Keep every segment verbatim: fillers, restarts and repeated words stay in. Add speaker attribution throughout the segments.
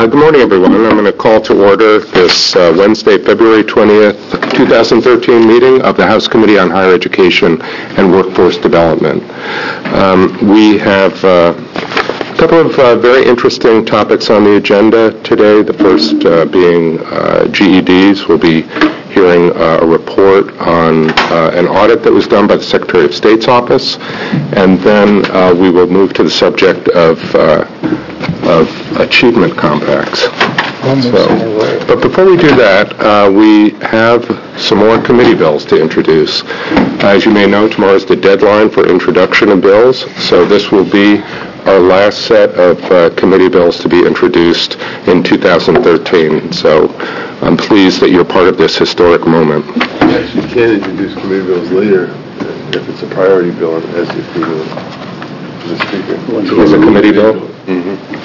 Speaker 1: Uh, good morning, everyone. I'm going to call to order this uh, Wednesday, February twentieth, twenty thirteen meeting of the House Committee on Higher Education and Workforce Development. Um, we have uh, a couple of uh, very interesting topics on the agenda today. The first uh, being uh, G E Ds. We'll be hearing uh, a report on uh, an audit that was done by the Secretary of State's office, and then uh, we will move to the subject of uh, of achievement compacts. So, but before we do that, uh, we have some more committee bills to introduce. As you may know, tomorrow is the deadline for introduction of bills, so this will be our last set of uh, committee bills to be introduced in two thousand thirteen. So I'm pleased that you're part of this historic moment.
Speaker 2: You actually can introduce committee bills later if it's a priority bill as if you will. The speaker.
Speaker 1: As a committee bill?
Speaker 2: Mm-hmm.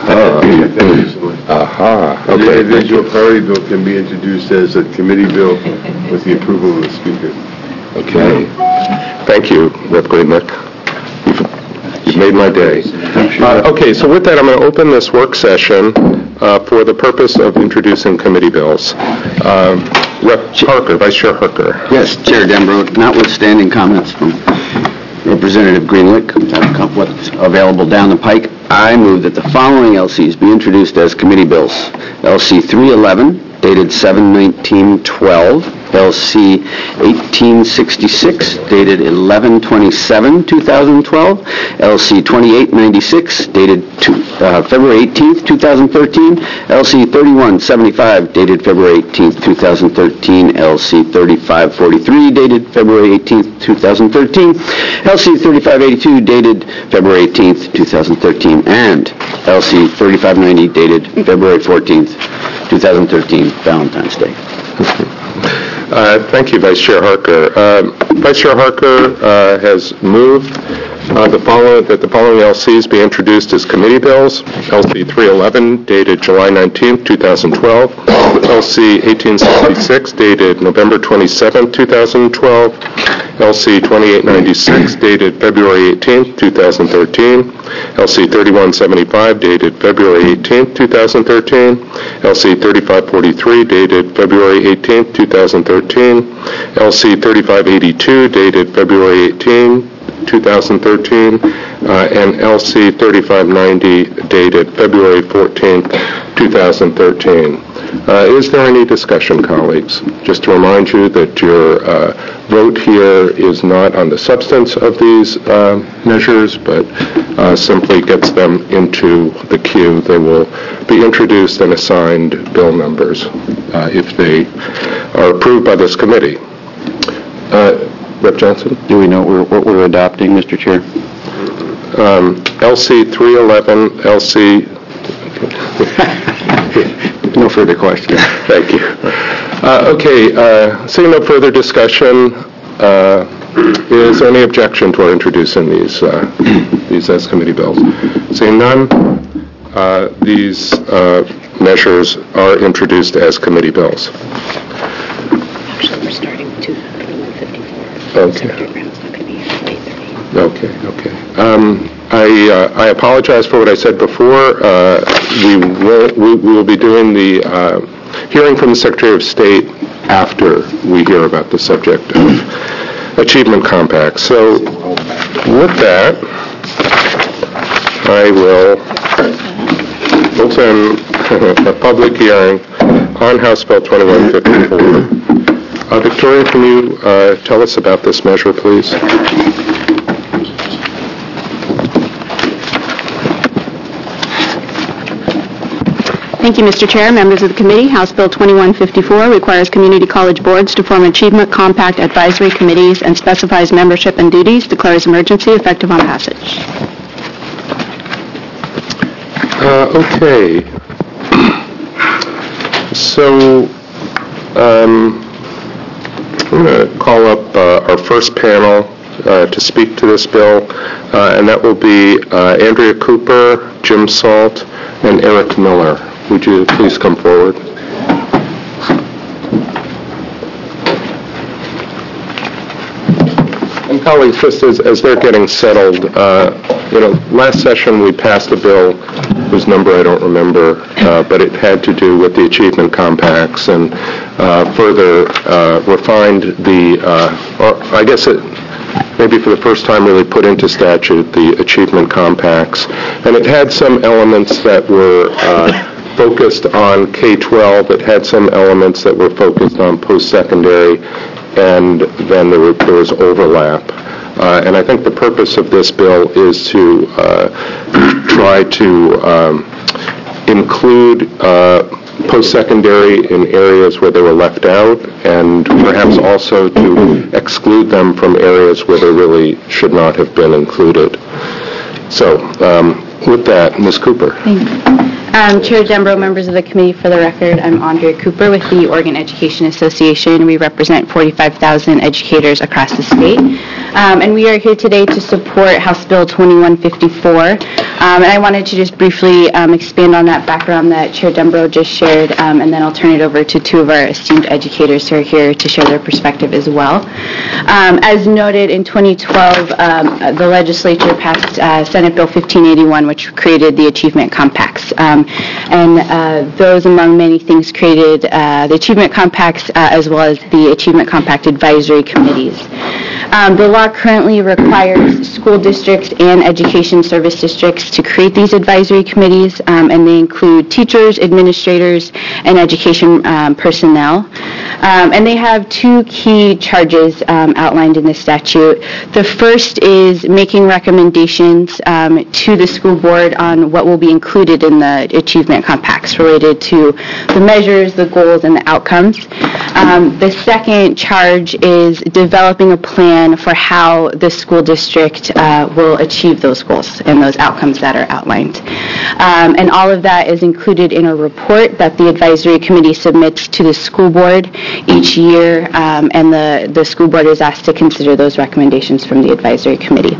Speaker 1: Aha. Aha.
Speaker 2: An
Speaker 1: Okay.
Speaker 2: individual priority bill can be introduced as a committee bill with the approval of the speaker.
Speaker 1: Okay. Thank you, Representative Greenlick. You've, you've made my day. Uh, okay, so with that, I'm going to open this work session uh, for the purpose of introducing committee bills. Um, Representative Harker, Vice Chair Harker.
Speaker 3: Yes, Chair Dembro, notwithstanding comments from Representative Greenlick, what's available down the pike, I move that the following L Cs be introduced as committee bills. L C three eleven, dated seven nineteen twelve. L C eighteen sixty-six, dated eleven twenty-seven two thousand twelve. L C twenty-eight ninety-six, dated two, uh, February eighteenth two thousand thirteen. L C thirty-one seventy-five, dated February eighteenth two thousand thirteen. L C thirty-five forty-three, dated February eighteenth two thousand thirteen. L C thirty-five eighty-two, dated February eighteenth two thousand thirteen. And L C thirty-five ninety, dated February fourteenth two thousand thirteen, Valentine's Day.
Speaker 1: Uh, thank you, Vice Chair Harker. Uh, Vice Chair Harker uh, has moved uh, the following, that the following L Cs be introduced as committee bills. L C three eleven, dated July nineteenth two thousand twelve. L C eighteen sixty-six, dated November twenty-seventh two thousand twelve. L C twenty-eight ninety-six, dated February eighteenth two thousand thirteen. L C thirty-one seventy-five, dated February eighteenth two thousand thirteen. L C thirty-five forty-three, dated February eighteenth two thousand thirteen. L C thirty-five eighty-two, dated February eighteenth two thousand thirteen. Uh, and L C thirty-five ninety, dated February fourteenth two thousand thirteen. Uh, is there any discussion, colleagues? Just to remind you that your uh, vote here is not on the substance of these uh, measures, but uh, simply gets them into the queue. They will be introduced and assigned bill numbers uh, if they are approved by this committee. Uh, Representative Johnson?
Speaker 3: Do we know what we're, what we're adopting, Mister Chair?
Speaker 1: Um, L C three eleven, L C...
Speaker 3: No further questions.
Speaker 1: Thank you. Uh, okay, uh, seeing no further discussion, uh, is there any objection to our introducing these uh, these as committee bills? Seeing none, uh, these uh, measures are introduced as committee bills.
Speaker 4: Actually, we're starting to one fifty-four.
Speaker 1: Okay. Okay. Okay. Um, I, uh, I apologize for what I said before. Uh, we, will, we, we will be doing the uh, hearing from the Secretary of State after we hear about the subject of achievement compacts. So with that, I will open a public hearing on House Bill twenty-one fifty-four. Uh, Victoria, can you uh, tell us about this measure, please?
Speaker 4: Thank you, Mister Chair, members of the committee. House Bill twenty-one fifty-four requires community college boards to form achievement compact advisory committees and specifies membership and duties, declares emergency, effective on passage.
Speaker 1: Uh, okay. So, um, I'm going to call up uh, our first panel uh, to speak to this bill, uh, and that will be uh, Andrea Cooper, Jim Salt, and Eric Miller. Would you please come forward?
Speaker 5: I'm
Speaker 1: colleagues, just as, as they're getting settled, uh, you know, last session we passed a bill whose number I don't remember, uh, but it had to do with the achievement compacts and uh, further uh, refined the, uh, or I guess it, maybe for the first time really put into statute the achievement compacts. And it had some elements that were uh, focused on K twelve. It had some elements that were focused on post-secondary, and then there, were, there was overlap. Uh, and I think the purpose of this bill is to uh, try to um, include uh, post-secondary in areas where they were left out, and perhaps also to exclude them from areas where they really should not have been included. So, um, with that, Miz Cooper.
Speaker 5: Thanks. Um, Chair Dembro, members of the committee, for the record, I'm Andrea Cooper with the Oregon Education Association. We represent forty-five thousand educators across the state. Um, and we are here today to support House Bill twenty-one fifty-four. Um, and I wanted to just briefly um, expand on that background that Chair Dembro just shared, um, and then I'll turn it over to two of our esteemed educators who are here to share their perspective as well. Um, as noted, in twenty twelve, um, the legislature passed uh, Senate Bill fifteen eighty-one, which created the Achievement Compacts. Um, and uh, those, among many things, created uh, the Achievement Compacts uh, as well as the Achievement Compact Advisory Committees. Um, the law currently requires school districts and education service districts to create these advisory committees, um, and they include teachers, administrators, and education um, personnel. Um, and they have two key charges um, outlined in the statute. The first is making recommendations um, to the school board on what will be included in the achievement compacts related to the measures, the goals, and the outcomes. Um, the second charge is developing a plan for how the school district uh, will achieve those goals and those outcomes that are outlined. Um, and all of that is included in a report that the advisory committee submits to the school board each year, um, and the, the school board is asked to consider those recommendations from the advisory committee.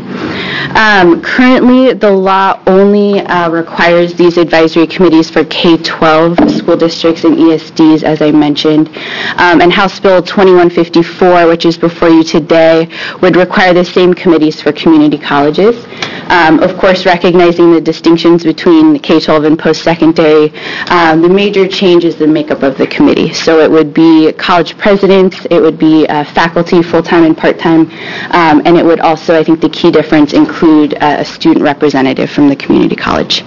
Speaker 5: Um, currently, the law only uh, requires these advisory committees for K twelve school districts and E S Ds, as I mentioned. Um, and House Bill twenty-one fifty-four, which is before you today, would require the same committees for community colleges. Um, of course, recognizing the distinctions between K twelve and post-secondary, um, the major change is the makeup of the committee. So it would be college presidents, it would be uh, faculty, full-time and part-time, um, and it would also, I think the key difference, include uh, a student representative from the community college.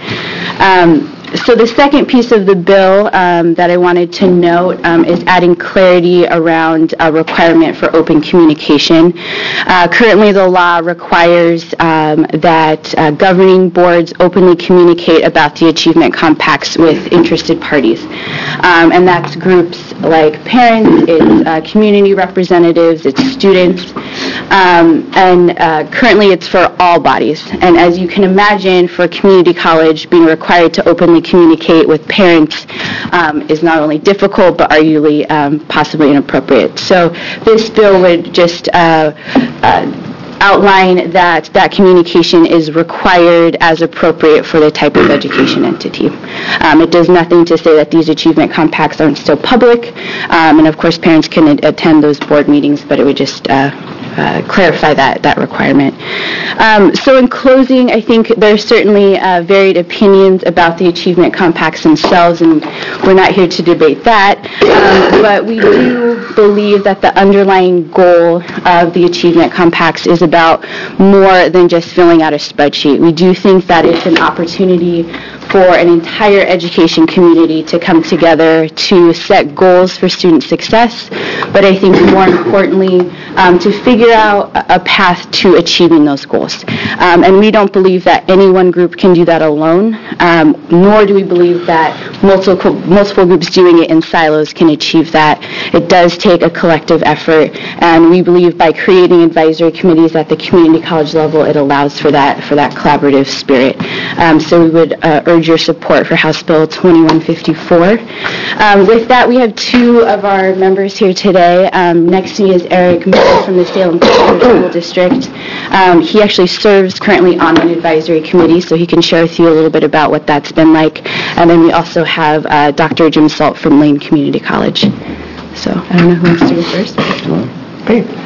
Speaker 5: Um, So the second piece of the bill um, that I wanted to note um, is adding clarity around a requirement for open communication. Uh, currently, the law requires um, that uh, governing boards openly communicate about the achievement compacts with interested parties. Um, and that's groups like parents, it's uh, community representatives, it's students. Um, and uh, currently, it's for all bodies. And as you can imagine, for a community college, being required to openly communicate with parents um, is not only difficult, but arguably um, possibly inappropriate. So this bill would just uh, uh, outline that that communication is required as appropriate for the type of education entity. Um, it does nothing to say that these achievement compacts aren't still public, um, and of course parents can a- attend those board meetings, but it would just uh, Uh, clarify that that requirement. Um, so in closing, I think there are certainly uh, varied opinions about the achievement compacts themselves, and we're not here to debate that, um, but we do believe that the underlying goal of the achievement compacts is about more than just filling out a spreadsheet. We do think that it's an opportunity for an entire education community to come together to set goals for student success, but I think more importantly, um, to figure out a path to achieving those goals. Um, and we don't believe that any one group can do that alone, um, nor do we believe that multiple, multiple groups doing it in silos can achieve that. It does take a collective effort, and we believe by creating advisory committees at the community college level, it allows for that, for that collaborative spirit. Um, so we would uh, urge your support for House Bill twenty-one fifty-four. Um, with that, we have two of our members here today. Um, next to me is Eric Miller from the Salem School District. Um, he actually serves currently on an advisory committee, so he can share with you a little bit about what that's been like. And then we also have uh, Doctor Jim Salt from Lane Community College. So I don't know who wants to go first.
Speaker 2: Great.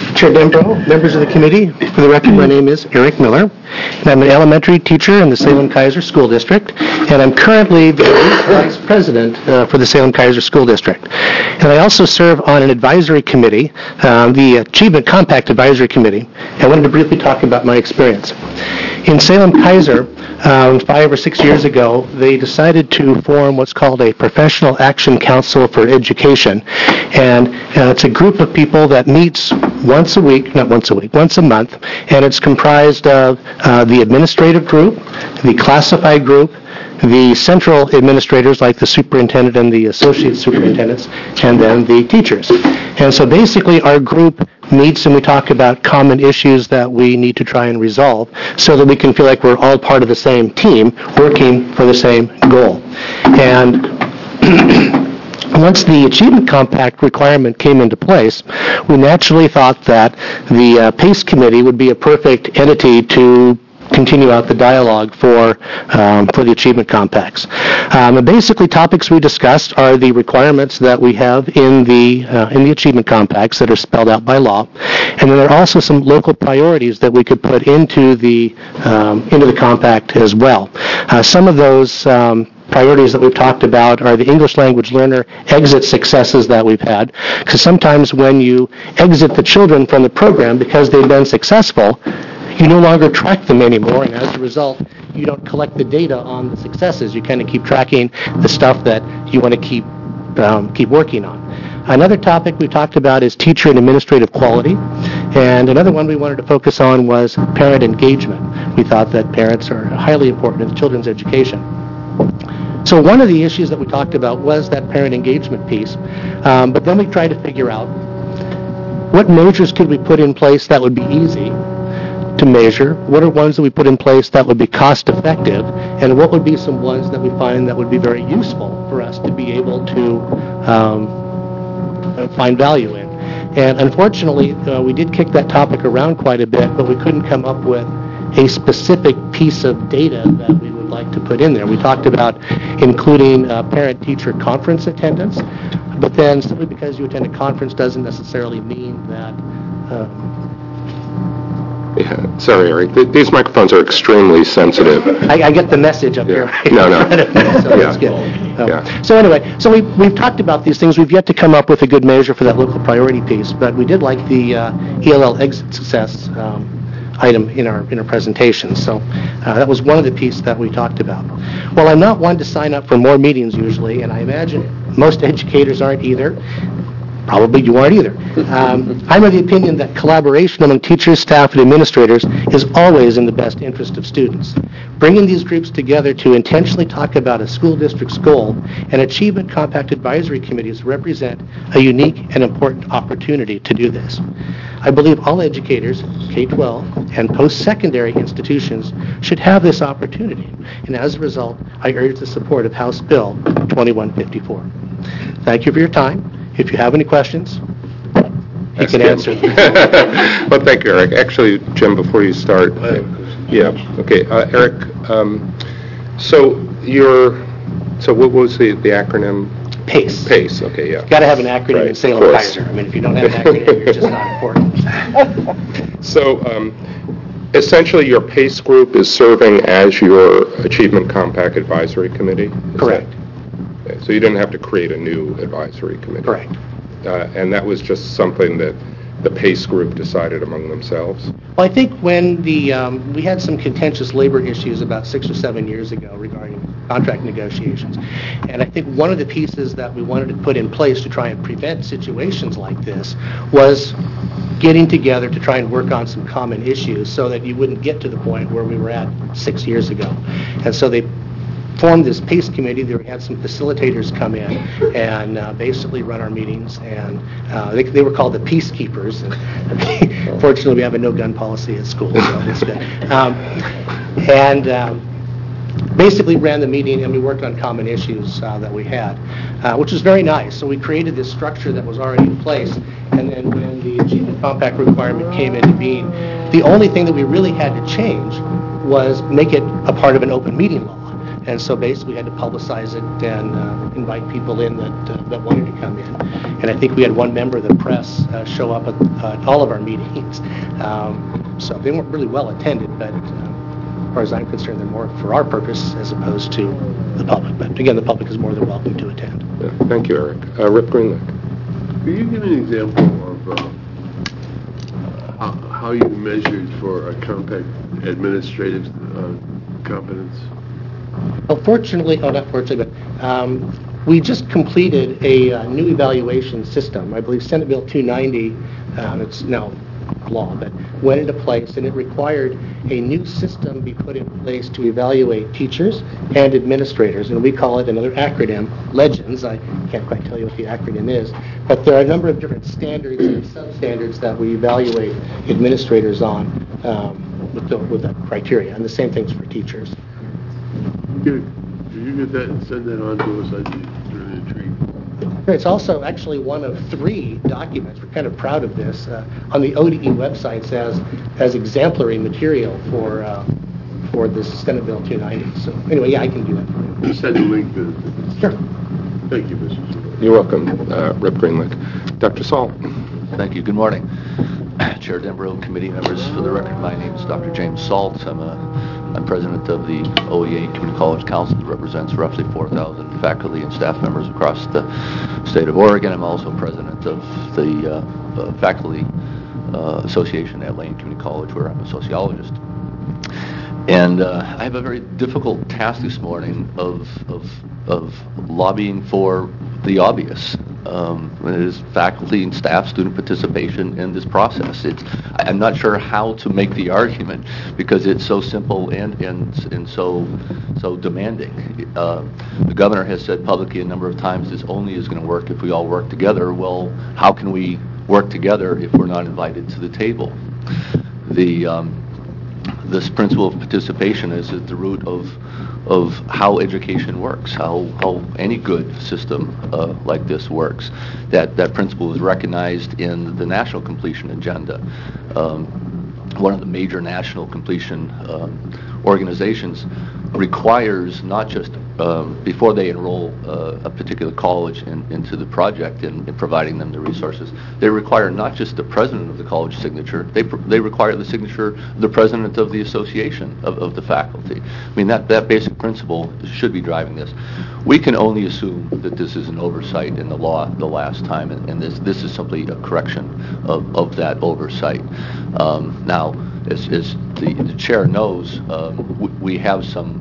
Speaker 6: Chair Dembro, members of the committee, for the record, my name is Eric Miller, and I'm an elementary teacher in the Salem-Keizer School District, and I'm currently the vice president uh, for the Salem-Keizer School District. And I also serve on an advisory committee, um, the Achievement Compact Advisory Committee, and I wanted to briefly talk about my experience. In Salem-Keizer, um, five or six years ago, they decided to form what's called a Professional Action Council for Education, and uh, it's a group of people that meets once a week, not once a week, once a month, and it's comprised of uh, the administrative group, the classified group, the central administrators like the superintendent and the associate superintendents, and then the teachers. And so basically our group meets and we talk about common issues that we need to try and resolve so that we can feel like we're all part of the same team working for the same goal. And once the Achievement Compact requirement came into place, we naturally thought that the uh, PACE committee would be a perfect entity to continue out the dialogue for um, for the Achievement Compacts. Um, and basically, topics we discussed are the requirements that we have in the uh, in the Achievement Compacts that are spelled out by law, and then there are also some local priorities that we could put into the um, into the compact as well. Uh, some of those Um, priorities that we've talked about are the English language learner exit successes that we've had, because sometimes when you exit the children from the program because they've been successful, you no longer track them anymore, and as a result, you don't collect the data on the successes. You kind of keep tracking the stuff that you want to keep um, keep working on. Another topic we talked about is teacher and administrative quality, and another one we wanted to focus on was parent engagement. We thought that parents are highly important in children's education. So one of the issues that we talked about was that parent engagement piece, um, but then we tried to figure out what measures could we put in place that would be easy to measure, what are ones that we put in place that would be cost effective, and what would be some ones that we find that would be very useful for us to be able to um, find value in. And unfortunately, uh, we did kick that topic around quite a bit, but we couldn't come up with a specific piece of data that we would like to put in there. We talked about including uh, parent-teacher conference attendance, but then simply because you attend a conference doesn't necessarily mean that... Uh,
Speaker 1: Yeah, sorry, Eric. Th- These microphones are extremely sensitive.
Speaker 6: I, I get the message up
Speaker 1: Yeah.
Speaker 6: here. Right
Speaker 1: No, no.
Speaker 6: in front of me, so
Speaker 1: Yeah.
Speaker 6: that's good. Um,
Speaker 1: Yeah.
Speaker 6: So anyway, so we, we've talked about these things. We've yet to come up with a good measure for that local priority piece, but we did like the uh, E L L exit success um, item in our in our presentation. So uh, that was one of the pieces that we talked about. Well, I'm not one to sign up for more meetings usually, and I imagine most educators aren't either. Probably you aren't either. Um, I'm of the opinion that collaboration among teachers, staff, and administrators is always in the best interest of students. Bringing these groups together to intentionally talk about a school district's goal and Achievement Compact Advisory Committees represent a unique and important opportunity to do this. I believe all educators, K twelve, and post-secondary institutions should have this opportunity, and as a result, I urge the support of House Bill twenty-one fifty-four. Thank you for your time. If you have any questions, you
Speaker 1: That's
Speaker 6: can
Speaker 1: good.
Speaker 6: answer them.
Speaker 1: Well, thank you, Eric. Actually, Jim, before you start, yeah, okay, uh, Eric. Um, so you're, so what was the, the acronym?
Speaker 6: PACE.
Speaker 1: PACE. Okay, yeah.
Speaker 6: Got to have an acronym
Speaker 1: Right,
Speaker 6: in
Speaker 1: of
Speaker 6: Salem-Keizer. I mean, if you don't have an acronym, you're just not important.
Speaker 1: So um, essentially, your PACE group is serving as your Achievement Compact Advisory Committee? Is
Speaker 6: Correct.
Speaker 1: that- okay, so you didn't have to create a new advisory committee?
Speaker 6: Correct.
Speaker 1: Uh, and that was just something that the PACE group decided among themselves?
Speaker 6: Well, I think when the, um, we had some contentious labor issues about six or seven years ago regarding contract negotiations. And I think one of the pieces that we wanted to put in place to try and prevent situations like this was getting together to try and work on some common issues so that you wouldn't get to the point where we were at six years ago. And so they formed this PACE committee. They had some facilitators come in and uh, basically run our meetings, and uh, they, they were called the peacekeepers. And fortunately, we have a no-gun policy at school, so it's good. Um, and um, basically ran the meeting, and we worked on common issues uh, that we had, uh, which was very nice. So we created this structure that was already in place, and then when the Achievement Compact requirement came into being, the only thing that we really had to change was make it a part of an open meeting law. And so basically we had to publicize it and uh, invite people in that uh, that wanted to come in. And I think we had one member of the press uh, show up at, uh, at all of our meetings. Um, so they weren't really well attended, but uh, as far as I'm concerned, they're more for our purpose as opposed to the public. But again, the public is more than welcome to attend.
Speaker 1: Yeah, thank you, Eric. Uh, Rip Greenlick.
Speaker 2: Could you give me an example of uh, how, how you measured for a compact administrative uh, competence?
Speaker 6: Well, fortunately, oh, not fortunately, but um, we just completed a uh, new evaluation system. I believe Senate Bill two ninety, um, it's now law, but went into place, and it required a new system be put in place to evaluate teachers and administrators, and we call it another acronym, LEGENDS. I can't quite tell you what the acronym is, but there are a number of different standards and substandards that we evaluate administrators on um, with, the, with that criteria, and the same things for teachers.
Speaker 2: Good. Could you get that and send that on to us? I'd be really intrigued.
Speaker 6: It's also actually one of three documents. We're kind of proud of this uh, on the O D E websites as as exemplary material for uh, for this Senate Bill two ninety. So anyway, yeah, I can do that for you.
Speaker 2: Send the link to it.
Speaker 6: Sure.
Speaker 2: Thank you, Mister Chairman.
Speaker 1: You're welcome, uh, Rip Greenlick. Doctor Salt.
Speaker 7: Thank you. Good morning. Chair Dembro, committee members. For the record, my name is Doctor James Salt. I'm a I'm president of the O E A Community College Council that represents roughly four thousand faculty and staff members across the state of Oregon. I'm also president of the uh, uh, Faculty uh, Association at Lane Community College, where I'm a sociologist. And uh, I have a very difficult task this morning of, of, of lobbying for the obvious. Um, it is faculty and staff student participation in this process. It's, I'm not sure how to make the argument because it's so simple and and, and so so demanding. Uh, the governor has said publicly a number of times this only is going to work if we all work together. Well, how can we work together if we're not invited to the table? The um, this principle of participation is at the root of of how education works, how how any good system uh, like this works. That that principle is recognized in the National Completion Agenda. Um, one of the major national completion um, organizations requires not just um, before they enroll uh, a particular college in, into the project in, in providing them the resources, they require not just the president of the college signature, they pr- they require the signature of the president of the association of, of the faculty. I mean, that, that basic principle should be driving this. We can only assume that this is an oversight in the law the last time, and, and this this is simply a correction of, of that oversight. Um, now, as, as the, the chair knows, um, we, we have some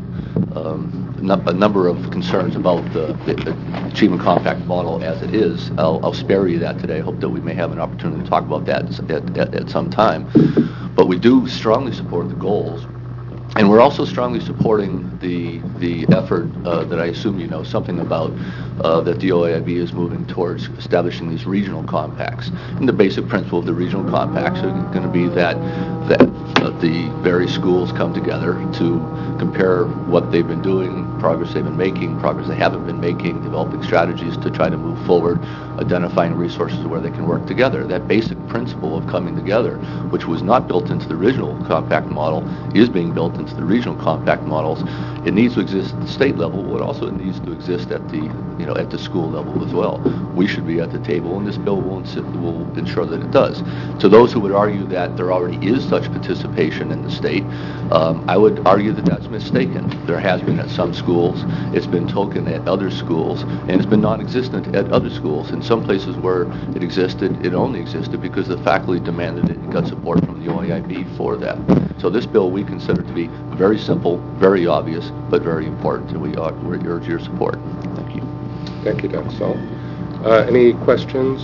Speaker 7: um, num- a number of concerns about the, the, the Achievement Compact model as it is. I'll, I'll spare you that today. I hope that we may have an opportunity to talk about that at, at, at some time. But we do strongly support the goals. And we're also strongly supporting the the effort uh, that I assume you know something about, uh, that the O A I B is moving towards establishing these regional compacts. And the basic principle of the regional compacts are going to be that that uh, the various schools come together to compare what they've been doing, progress they've been making, progress they haven't been making, developing strategies to try to move forward, identifying resources where they can work together. That basic principle of coming together, which was not built into the original compact model, is being built into the regional compact models. It needs to exist at the state level, but also it needs to exist at the, you know, at the school level as well. We should be at the table, and this bill will, ins- will ensure that it does. To those who would argue that there already is such participation in the state, um, I would argue that that's mistaken. There has been at some schools, it's been token at other schools, and it's been non-existent at other schools. In some places where it existed, it only existed because the faculty demanded it and got support from the O A I B for that. So this bill we consider to be very simple, very obvious, but very important, and we, uh, we urge your support. Thank you.
Speaker 1: Thank you, Doctor Salt. Uh, any questions?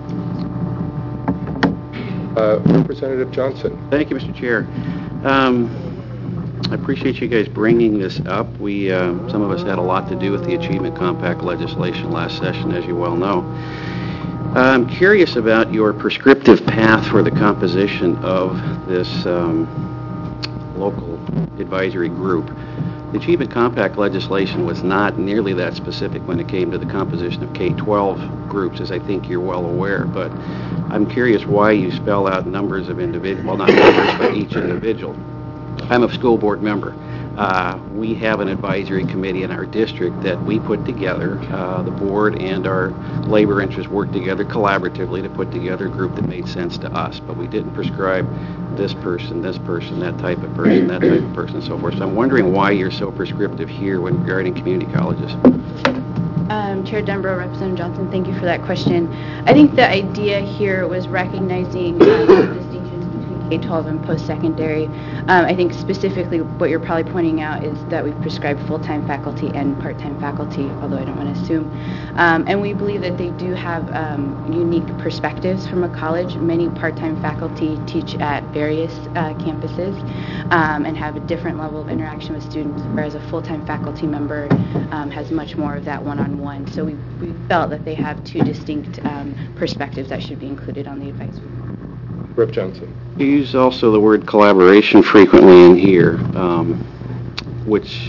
Speaker 1: Uh, Representative Johnson.
Speaker 8: Thank you, Mister Chair. Um, I appreciate you guys bringing this up. We, uh, some of us had a lot to do with the Achievement Compact legislation last session, as you well know. I'm curious about your prescriptive path for the composition of this um, local advisory group. The Achievement Compact legislation was not nearly that specific when it came to the composition of K twelve groups, as I think you're well aware, but I'm curious why you spell out numbers of individuals, well, not numbers, but each individual. I'm a school board member. Uh, we have an advisory committee in our district that we put together. Uh, the board and our labor interests worked together collaboratively to put together a group that made sense to us, but we didn't prescribe this person, this person, that type of person, that type of person, and so forth. So I'm wondering why you're so prescriptive here when regarding community colleges.
Speaker 5: Um, Chair Denbrough, Representative Johnson, thank you for that question. I think the idea here was recognizing um, the distinctions between K twelve and post-secondary. Um, I think specifically what you're probably pointing out is that we've prescribed full-time faculty and part-time faculty, although I don't want to assume. Um, and we believe that they do have um, unique perspectives from a college. Many part-time faculty teach at various uh, campuses um, and have a different level of interaction with students, whereas a full-time faculty member um, has much more of that one-on-one. So we, we felt that they have two distinct um, perspectives that should be included on the advisory.
Speaker 1: Representative Johnson.
Speaker 8: You use also the word collaboration frequently in here, um, which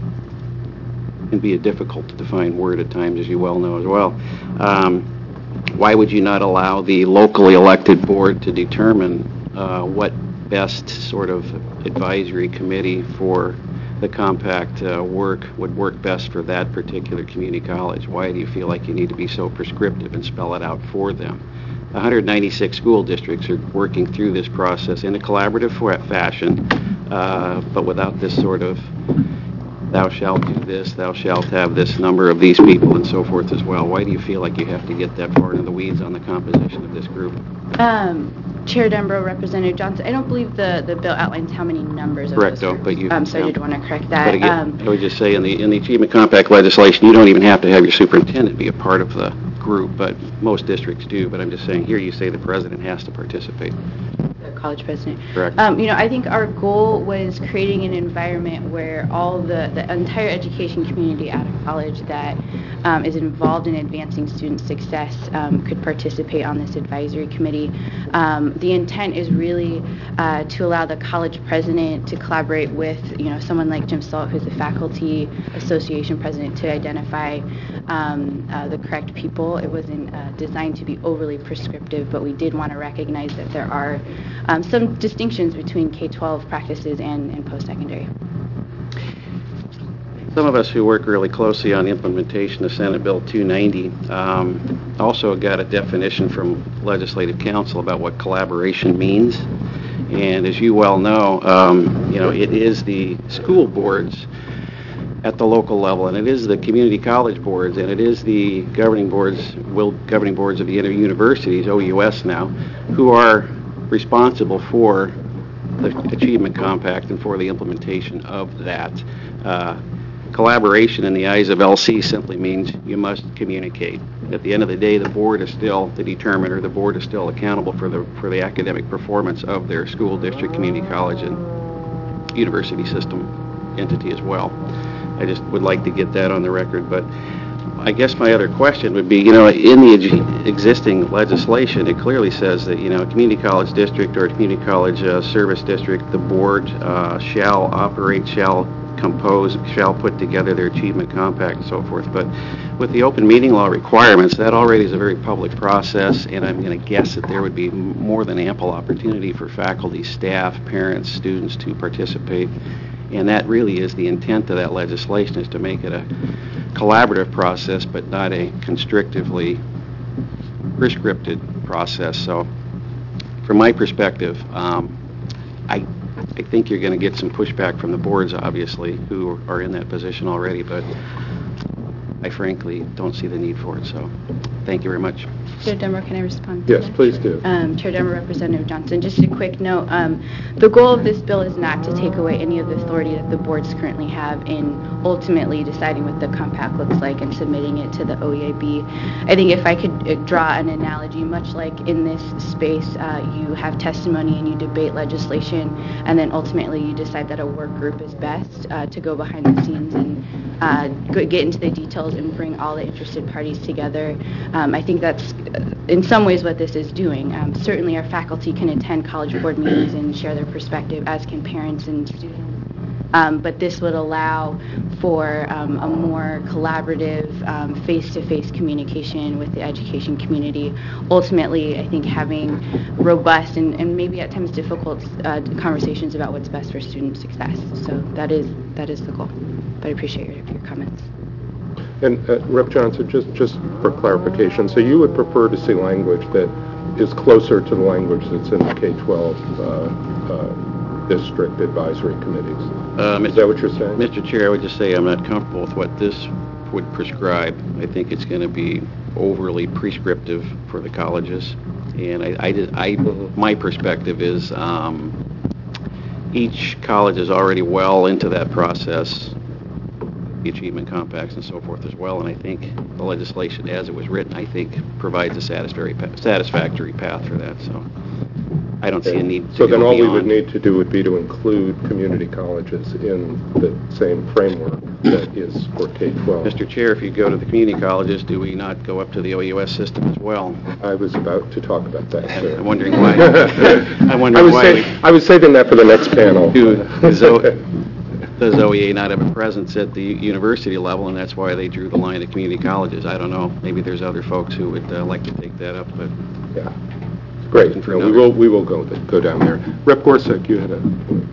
Speaker 8: can be a difficult to define word at times, as you well know as well. Um, why would you not allow the locally elected board to determine uh, what best sort of advisory committee for the compact uh, work would work best for that particular community college? Why do you feel like you need to be so prescriptive and spell it out for them? one hundred ninety-six school districts are working through this process in a collaborative fashion, uh, but without this sort of thou shalt do this, thou shalt have this number of these people, and so forth as well. Why do you feel like you have to get that far into the weeds on the composition of this group?
Speaker 5: Um, Chair Denbrough, Representative Johnson, I don't believe the, the bill outlines how many numbers of
Speaker 8: Correct,
Speaker 5: those
Speaker 8: though,
Speaker 5: groups.
Speaker 8: but you...
Speaker 5: Um, so
Speaker 8: yeah.
Speaker 5: I did want to correct that.
Speaker 8: But again,
Speaker 5: Um,
Speaker 8: I would just say in the, in the Achievement Compact legislation, you don't even have to have your superintendent be a part of the group, but most districts do. But I'm just saying, here you say the president has to participate.
Speaker 5: the college president.
Speaker 8: Correct.
Speaker 5: Um, you know, I think our goal was creating an environment where all the, the entire education community out of college that um, is involved in advancing student success um, could participate on this advisory committee. Um, the intent is really uh, to allow the college president to collaborate with, you know, someone like Jim Salt, who's the faculty association president, to identify um, uh, the correct people. It wasn't uh, designed to be overly prescriptive, but we did want to recognize that there are um, some distinctions between K twelve practices and, and post-secondary.
Speaker 8: Some of us who work really closely on the implementation of Senate Bill two ninety um, also got a definition from Legislative Council about what collaboration means. And as you well know, um, you know, it is the school boards at the local level, and it is the community college boards, and it is the governing boards, will governing boards of the inter universities, O U S now, who are responsible for the Achievement Compact and for the implementation of that. Uh, collaboration in the eyes of L C simply means you must communicate. At the end of the day, the board is still the determiner. The board is still accountable for the for the academic performance of their school district, community college, and university system entity as well. I just would like to get that on the record. But I guess my other question would be, you know, in the existing legislation, it clearly says that, you know, a community college district or a community college uh, service district, the board uh, shall operate, shall compose, shall put together their achievement compact and so forth. But with the open meeting law requirements, that already is a very public process, and I'm going to guess that there would be more than ample opportunity for faculty, staff, parents, students to participate. And that really is the intent of that legislation, is to make it a collaborative process, but not a constrictively prescripted process. So from my perspective, um, I, I think you're going to get some pushback from the boards, obviously, who are in that position already, but I frankly don't see the need for it. So thank you very much.
Speaker 5: Chair Denbrough, can I respond to
Speaker 1: Yes,
Speaker 5: that?
Speaker 1: please do.
Speaker 5: Um, Chair Denbrough, Representative Johnson, just a quick note. Um, the goal of this bill is not to take away any of the authority that the boards currently have in ultimately deciding what the compact looks like and submitting it to the O E A B. I think if I could uh, draw an analogy, much like in this space, uh, you have testimony and you debate legislation, and then ultimately you decide that a work group is best uh, to go behind the scenes and uh, go, get into the details and bring all the interested parties together. Um, I think that's in some ways what this is doing. Um, certainly our faculty can attend college board meetings and share their perspective, as can parents and students. Um, but this would allow for um, a more collaborative, um, face-to-face communication with the education community. Ultimately, I think having robust and, and maybe at times difficult uh, conversations about what's best for student success. So that is that is the goal. But I appreciate your, your comments.
Speaker 1: And uh, Representative Johnson, just, just for clarification, so you would prefer to see language that is closer to the language that's in the K twelve uh, uh, district advisory committees?
Speaker 8: Uh,
Speaker 1: is that what you're saying?
Speaker 8: Mister Chair, I would just say I'm not comfortable with what this would prescribe. I think it's going to be overly prescriptive for the colleges. And I, I, did, I my perspective is um, each college is already well into that process, the achievement compacts and so forth as well, and I think the legislation as it was written, I think, provides a satisfactory, satisfactory path for that, so I don't see a need to
Speaker 1: So then
Speaker 8: go
Speaker 1: all
Speaker 8: beyond.
Speaker 1: we would need to do would be to include community colleges in the same framework that is for K twelve.
Speaker 8: Mister Chair, if you go to the community colleges, do we not go up to the O U S system as well?
Speaker 1: I was about to talk about that, sir.
Speaker 8: I'm wondering why. I'm wondering
Speaker 1: I was
Speaker 8: why.
Speaker 1: Say, I was saving that for the next panel.
Speaker 8: Do, does, o, does O E A not have a presence at the university level, and that's why they drew the line at community colleges? I don't know. Maybe there's other folks who would uh, like to take that up, but
Speaker 1: yeah. Great. No, we will we will go go down there. Representative Gorsuch, you had a.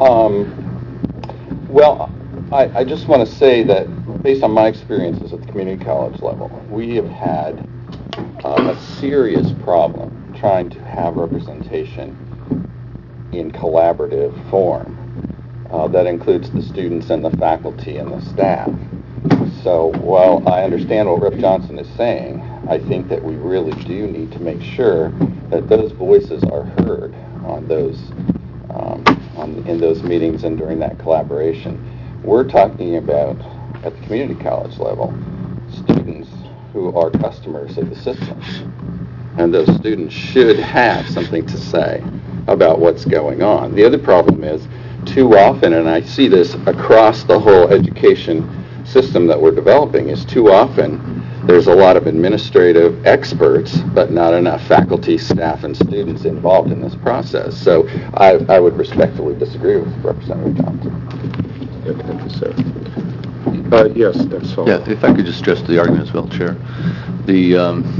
Speaker 9: Um, well, I, I just want to say that based on my experiences at the community college level, we have had um, a serious problem trying to have representation in collaborative form uh, that includes the students and the faculty and the staff. So while I understand what Representative Johnson is saying, I think that we really do need to make sure that those voices are heard on those um, on, in those meetings and during that collaboration. We're talking about, at the community college level, students who are customers of the system. And those students should have something to say about what's going on. The other problem is, too often, and I see this across the whole education system that we're developing, is too often there's a lot of administrative experts, but not enough faculty, staff, and students involved in this process. So I, I would respectfully disagree with Representative Johnson.
Speaker 1: Yeah, thank you, sir. Uh, yes, that's all.
Speaker 7: Yeah, if I could just stress the argument as well, Chair. The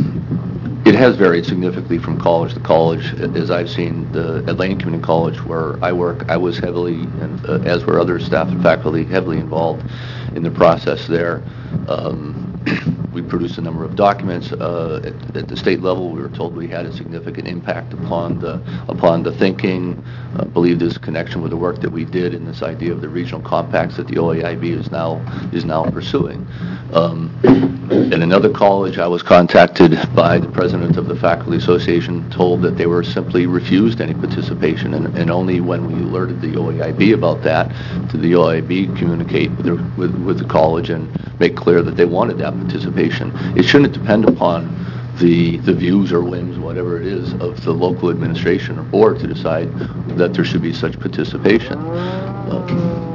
Speaker 7: um, it has varied significantly from college to college. As I've seen, the at Lane Community College, where I work, I was heavily, and uh, as were other staff and faculty, heavily involved in the process there. Um, we produced a number of documents. Uh, at, at the state level, we were told we had a significant impact upon the upon the thinking. I believe there's a connection with the work that we did in this idea of the regional compacts that the O A I B is now is now pursuing. Um, in another college, I was contacted by the president of the Faculty Association, told that they were simply refused any participation, and, and only when we alerted the O A I B about that did the O A I B communicate with the, with, with the college and make clear that they wanted that participation. It shouldn't depend upon the the views or whims, whatever it is, of the local administration or board to decide that there should be such participation. Uh,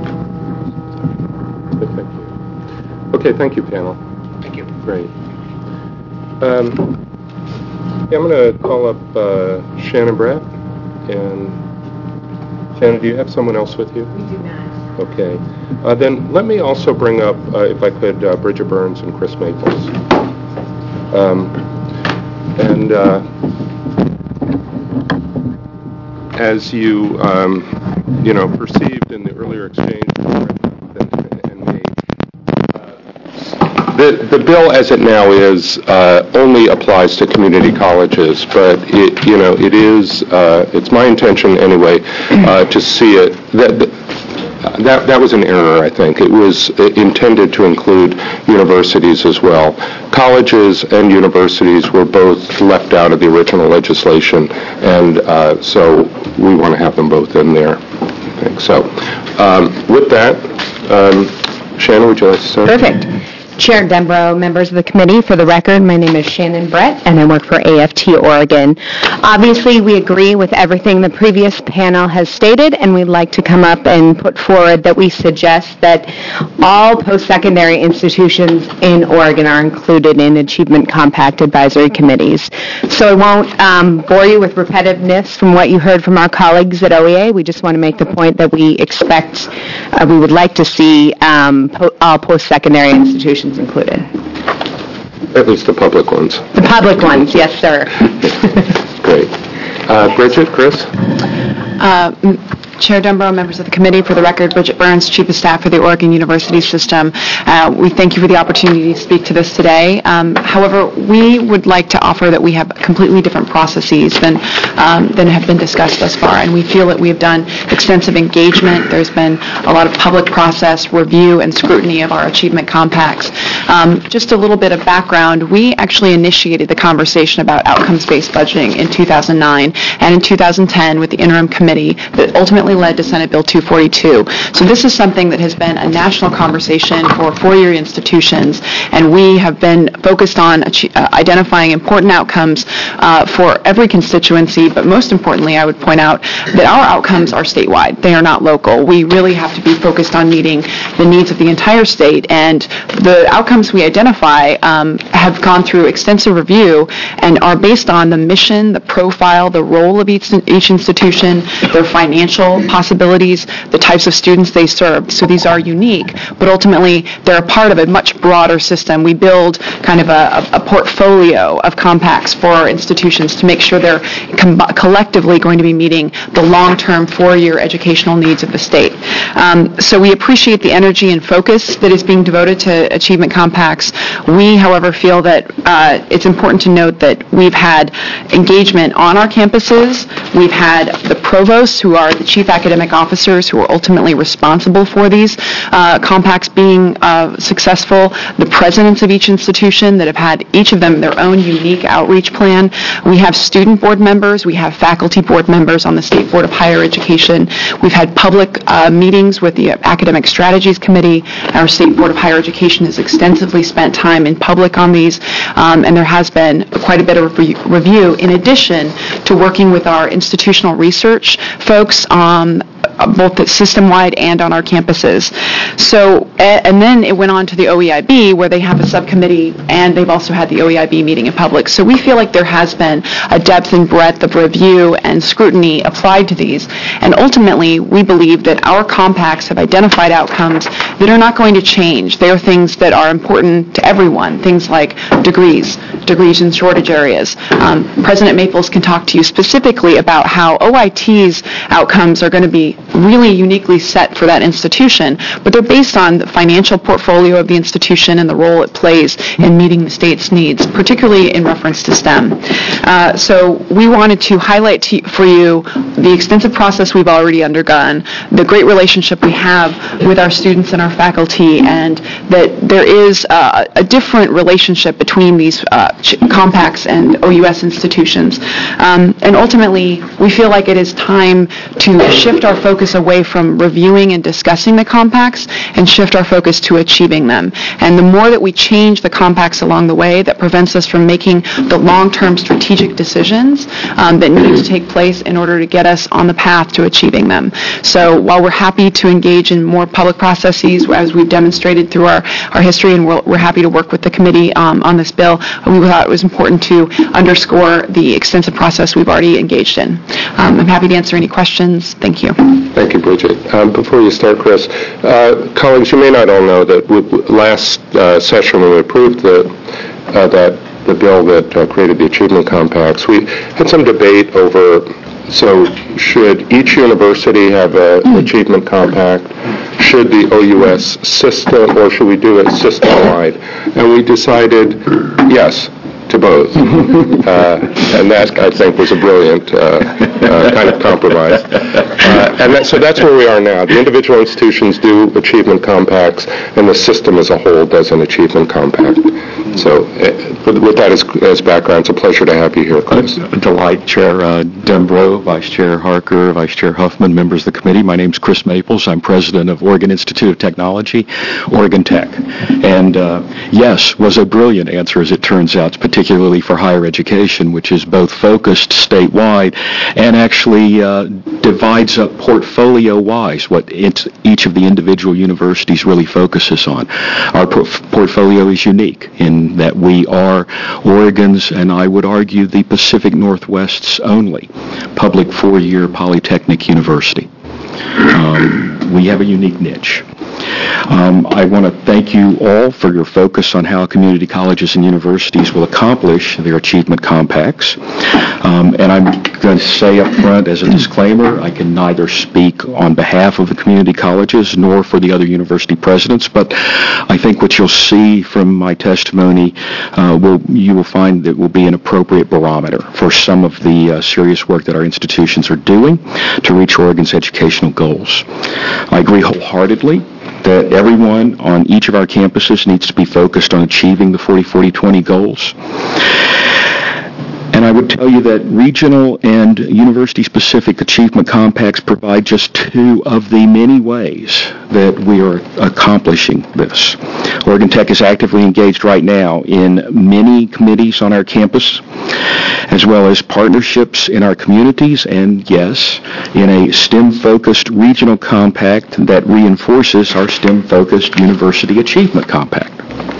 Speaker 1: Thank you. Okay, thank you, panel.
Speaker 6: Thank you.
Speaker 1: Great. Um, yeah, I'm going to call up uh, Shannon Bratt. And Shannon, do you have someone else with you?
Speaker 10: We do not.
Speaker 1: Okay. Uh, then let me also bring up, uh, if I could, uh, Bridget Burns and Chris Maples. Um, and uh, as you, um, you know, perceived in the earlier exchange and, and me, uh, the, the bill as it now is uh, only applies to community colleges, but it, you know, it is, uh, it's my intention anyway, uh, to see it, that, That, that was an error, I think. It was intended to include universities as well. Colleges and universities were both left out of the original legislation, and uh, so we want to have them both in there. I think so. Um, with that, um, Shannon, would you like to start?
Speaker 4: Perfect.
Speaker 10: Chair Dembro, members of the committee, for the record, my name is Shannon Brett, and I work for A F T Oregon. Obviously, we agree with everything the previous panel has stated, and we'd like to come up and put forward that we suggest that all post-secondary institutions in Oregon are included in Achievement Compact advisory committees. So I won't um, bore you with repetitiveness from what you heard from our colleagues at O E A. We just want to make the point that we expect, uh, we would like to see um, po- all post-secondary institutions included.
Speaker 1: At least the public ones.
Speaker 10: The public ones, yes, sir.
Speaker 1: Great. Uh, Bridget, Chris?
Speaker 11: Uh, Chair Dembro, members of the committee, for the record, Bridget Burns, Chief of Staff for the Oregon University System. Uh, we thank you for the opportunity to speak to this today. Um, however, we would like to offer that we have completely different processes than um, than have been discussed thus far, and we feel that we have done extensive engagement. There's been a lot of public process, review, and scrutiny of our achievement compacts. Um, just a little bit of background, we actually initiated the conversation about outcomes-based budgeting in two thousand nine and in two thousand ten with the interim committee that ultimately led to Senate Bill two forty-two. So this is something that has been a national conversation for four-year institutions, and we have been focused on achi- uh, identifying important outcomes uh, for every constituency, but most importantly, I would point out that our outcomes are statewide. They are not local. We really have to be focused on meeting the needs of the entire state, and the outcomes we identify um, have gone through extensive review and are based on the mission, the profile, the role of each, each institution, their financial possibilities, the types of students they serve. So these are unique, but ultimately they're a part of a much broader system. We build kind of a, a portfolio of compacts for our institutions to make sure they're com- collectively going to be meeting the long-term four-year educational needs of the state. Um, so we appreciate the energy and focus that is being devoted to achievement compacts. We, however, feel that uh, it's important to note that we've had engagement on our campuses. We've had the provosts, who are the chief academic officers who are ultimately responsible for these uh, compacts being uh, successful, the presidents of each institution that have had each of them their own unique outreach plan. We have student board members. We have faculty board members on the State Board of Higher Education. We've had public uh, meetings with the Academic Strategies Committee. Our State Board of Higher Education has extensively spent time in public on these, um, and there has been quite a bit of re- review in addition to working with our institutional research folks um, both at system-wide and on our campuses. So, and then it went on to the O E I B, where they have a subcommittee, and they've also had the O E I B meeting in public. So we feel like there has been a depth and breadth of review and scrutiny applied to these. And ultimately, we believe that our compacts have identified outcomes that are not going to change. They are things that are important to everyone, things like degrees, degrees in shortage areas. Um, President Maples can talk to you specifically about how O I T's outcomes are going to be really uniquely set for that institution, but they're based on the financial portfolio of the institution and the role it plays in meeting the state's needs, particularly in reference to STEM. Uh, so we wanted to highlight to, for you the extensive process we've already undergone, the great relationship we have with our students and our faculty, and that there is uh, a different relationship between these uh, ch- compacts and O U S institutions. Um, and ultimately, we feel like it is time to shift our focus away from reviewing and discussing the compacts and shift our focus to achieving them. And the more that we change the compacts along the way, that prevents us from making the long-term strategic decisions um, that need to take place in order to get us on the path to achieving them. So while we're happy to engage in more public processes, as we've demonstrated through our, our history, and we're, we're happy to work with the committee um, on this bill, we thought it was important to underscore the extensive process we've already engaged in. Um, I'm happy to answer any questions. Thank you.
Speaker 1: Thank you, Bridget. Um, before you start, Chris, uh, colleagues, you may not all know that we, last uh, session when we approved the, uh, that the bill that uh, created the Achievement Compacts, we had some debate over, so should each university have an Achievement Compact? Should the O U S system, or should we do it system-wide? And we decided yes to both. uh, and that, I think, was a brilliant uh, uh, kind of compromise. Uh, and that, so that's where we are now. The individual institutions do achievement compacts, and the system as a whole does an achievement compact. So uh, with with that as, as background, it's a pleasure to have you here, Chris.
Speaker 12: A delight, Chair uh, Dembro, Vice Chair Harker, Vice Chair Huffman, members of the committee. My name's Chris Maples. I'm president of Oregon Institute of Technology, Oregon Tech. And uh, yes, was a brilliant answer, as it turns out, particularly for higher education, which is both focused statewide and actually uh, divides up portfolio-wise what it's, each of the individual universities really focuses on. Our por- portfolio is unique in that we are Oregon's, and I would argue the Pacific Northwest's only public four-year polytechnic university. Um, we have a unique niche. Um, I want to thank you all for your focus on how community colleges and universities will accomplish their achievement compacts. Um, and I'm going to say up front as a disclaimer, I can neither speak on behalf of the community colleges nor for the other university presidents, but I think what you'll see from my testimony, uh, will, you will find that will be an appropriate barometer for some of the uh, serious work that our institutions are doing to reach Oregon's educational goals. I agree wholeheartedly that everyone on each of our campuses needs to be focused on achieving the forty forty twenty goals. And I would tell you that regional and university-specific achievement compacts provide just two of the many ways that we are accomplishing this. Oregon Tech is actively engaged right now in many committees on our campus, as well as partnerships in our communities, and yes, in a STEM-focused regional compact that reinforces our STEM-focused university achievement compact.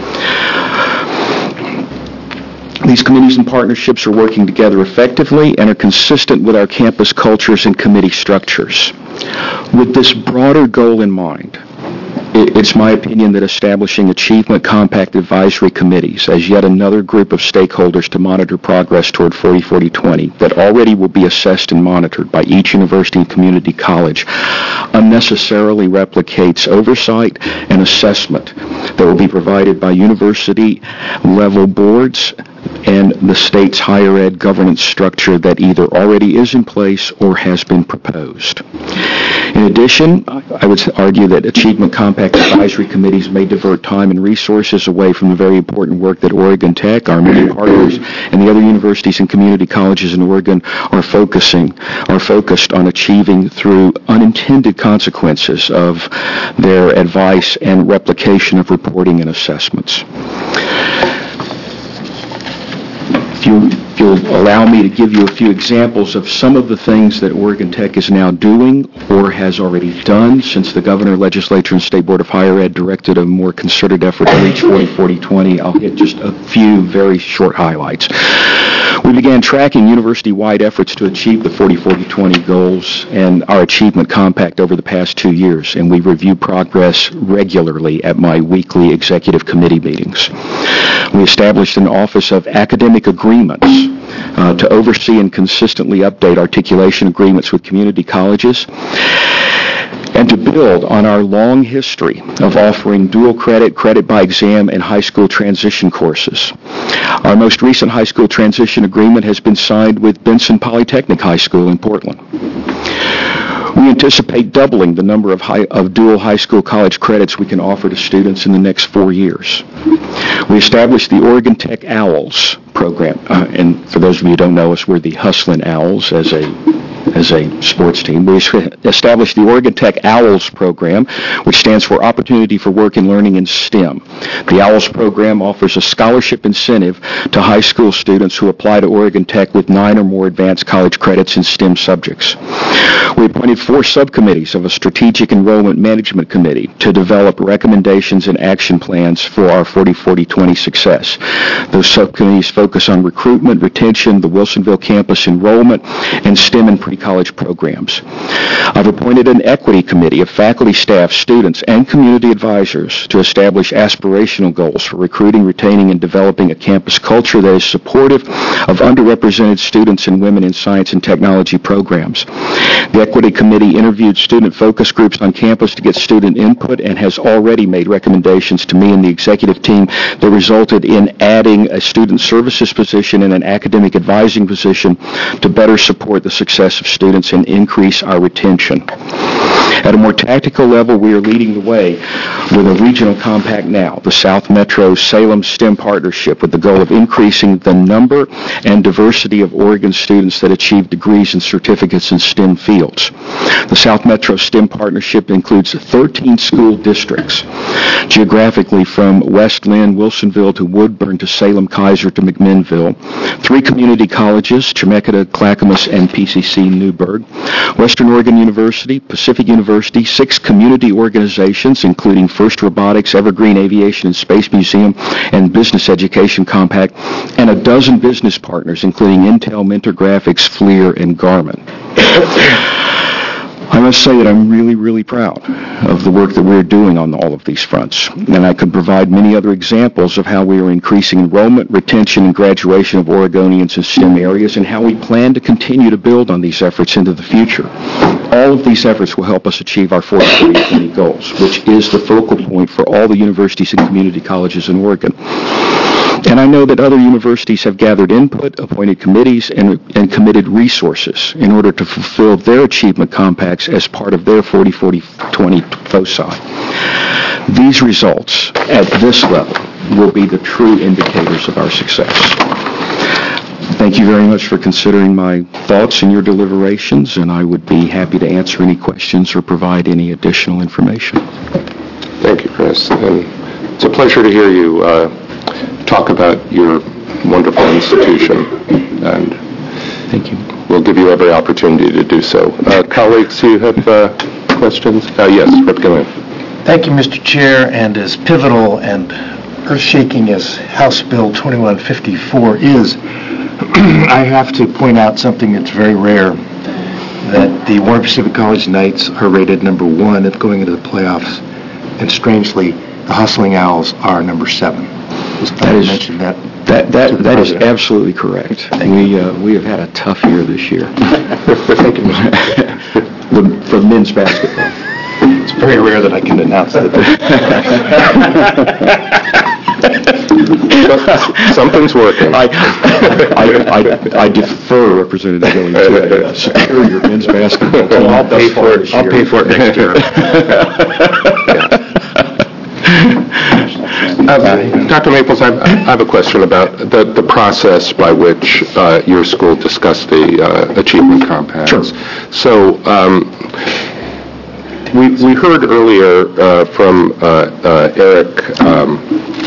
Speaker 12: These committees and partnerships are working together effectively and are consistent with our campus cultures and committee structures. With this broader goal in mind, it's my opinion that establishing Achievement Compact Advisory Committees as yet another group of stakeholders to monitor progress toward forty forty twenty that already will be assessed and monitored by each university and community college unnecessarily replicates oversight and assessment that will be provided by university-level boards and the state's higher ed governance structure that either already is in place or has been proposed. In addition, I would argue that Achievement Compact Advisory Committees may divert time and resources away from the very important work that Oregon Tech, our many partners, and the other universities and community colleges in Oregon are focusing, are focused on achieving through unintended consequences of their advice and replication of reporting and assessments. If you, if you'll allow me to give you a few examples of some of the things that Oregon Tech is now doing or has already done since the Governor, Legislature, and State Board of Higher Ed directed a more concerted effort to reach forty forty twenty, I'll hit just a few very short highlights. We began tracking university-wide efforts to achieve the forty forty twenty goals and our Achievement Compact over the past two years, and we review progress regularly at my weekly executive committee meetings. We established an Office of Academic Agreements uh, to oversee and consistently update articulation agreements with community colleges and to build on our long history of offering dual credit, credit by exam, and high school transition courses. Our most recent high school transition agreement has been signed with Benson Polytechnic High School in Portland. We anticipate doubling the number of, high, of dual high school college credits we can offer to students in the next four years. We established the Oregon Tech Owls program, uh, and for those of you who don't know us, we're the Hustlin' Owls as a as a sports team. We established the Oregon Tech Owls program, which stands for Opportunity for Work and Learning in STEM. The Owls program offers a scholarship incentive to high school students who apply to Oregon Tech with nine or more advanced college credits in STEM subjects. We appointed four subcommittees of a Strategic Enrollment Management Committee to develop recommendations and action plans for our forty forty twenty success. Those subcommittees focus on recruitment, retention, the Wilsonville campus enrollment, and STEM and pre-college programs. I've appointed an equity committee of faculty, staff, students, and community advisors to establish aspirational goals for recruiting, retaining, and developing a campus culture that is supportive of underrepresented students and women in science and technology programs. The equity committee interviewed student focus groups on campus to get student input and has already made recommendations to me and the executive team that resulted in adding a student services position and an academic advising position to better support the success of of students and increase our retention. At a more tactical level, we are leading the way with a regional compact now, the South Metro Salem STEM Partnership, with the goal of increasing the number and diversity of Oregon students that achieve degrees and certificates in STEM fields. The South Metro STEM Partnership includes thirteen school districts, geographically from West Lynn, Wilsonville to Woodburn to Salem Kaiser to McMinnville, three community colleges, Chemeketa, Clackamas, and P C C Newburgh, Western Oregon University, Pacific University, six community organizations, including First Robotics, Evergreen Aviation and Space Museum, and Business Education Compact, and a dozen business partners, including Intel, Mentor Graphics, FLIR, and Garmin. I must say that I'm really, really proud of the work that we're doing on all of these fronts, and I could provide many other examples of how we are increasing enrollment, retention, and graduation of Oregonians in STEM areas, and how we plan to continue to build on these efforts into the future. All of these efforts will help us achieve our forty forty twenty goals, which is the focal point for all the universities and community colleges in Oregon. And I know that other universities have gathered input, appointed committees, and, and committed resources in order to fulfill their achievement compacts as part of their forty forty twenty foci. These results at this level will be the true indicators of our success. Thank you very much for considering my thoughts and your deliberations, and I would be happy to answer any questions or provide any additional information.
Speaker 1: Thank you, Chris. And it's a pleasure to hear you uh, talk about your wonderful institution, and
Speaker 12: thank you.
Speaker 1: We'll give you every opportunity to do so. Uh, colleagues, do you have uh, questions? Uh, yes, Rep. Gillian.
Speaker 13: Thank you, Mister Chair, and as pivotal and earth-shaking as House Bill twenty-one fifty-four is, I have to point out something that's very rare, that the Warren Pacific College Knights are rated number one at going into the playoffs, and strangely, the Hustling Owls are number seven.
Speaker 12: That is, mention that. That that, that is absolutely correct. Thank we uh, we have had a tough year this year.
Speaker 13: Thank you, Mister
Speaker 12: the, for men's basketball.
Speaker 13: It's very rare that I can announce that.
Speaker 1: Something's working.
Speaker 12: I I, I, I defer, Representative Gillian, to a uh, superior men's basketball team.
Speaker 13: Well, I'll pay for it. I'll pay for it next year.
Speaker 1: Uh, Doctor Maples, I have a question about the, the process by which uh, your school discussed the uh, Achievement Compacts.
Speaker 12: Sure.
Speaker 1: So um, we, we heard earlier uh, from uh, uh, Eric um,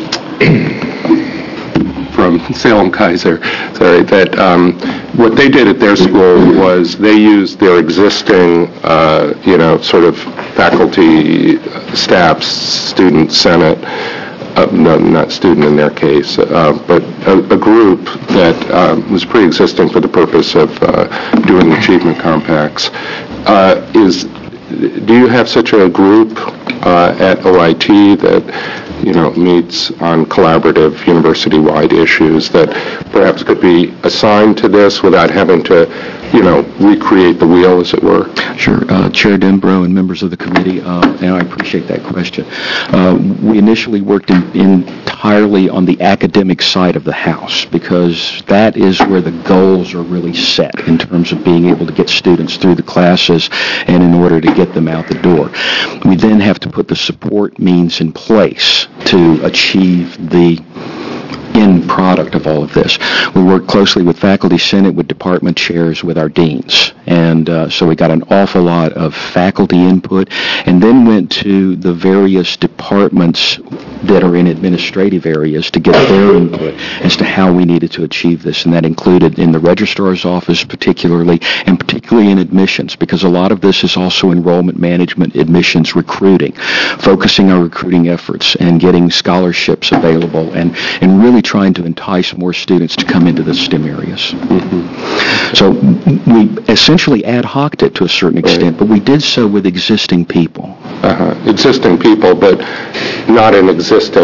Speaker 1: from Salem Kaiser, sorry, that um, what they did at their school was they used their existing, uh, you know, sort of faculty, staff, student senate, uh, no, not student in their case, uh, but a, a group that um, was pre-existing for the purpose of uh, doing achievement compacts. Uh, is do you have such a group uh, at O I T that, you know, meets on collaborative university-wide issues that perhaps could be assigned to this without having to, you know, recreate the wheel, as it were?
Speaker 12: Sure. Uh, Chair Denbrough and members of the committee, uh, and I appreciate that question. Uh, we initially worked in, entirely on the academic side of the house because that is where the goals are really set in terms of being able to get students through the classes and in order to get them out the door. We then have to put the support means in place to achieve the end product of all of this. We work closely with faculty senate, with department chairs, with our deans. And uh, so we got an awful lot of faculty input and then went to the various departments that are in administrative areas to get their input as to how we needed to achieve this. And that included in the registrar's office particularly, and particularly in admissions, because a lot of this is also enrollment management, admissions, recruiting, focusing our recruiting efforts and getting scholarships available and, and really trying to entice more students to come into the STEM areas. Mm-hmm. So we essentially ad hoc'd it to a certain extent, but we did so with existing people.
Speaker 1: Uh-huh. Existing people, but not an existing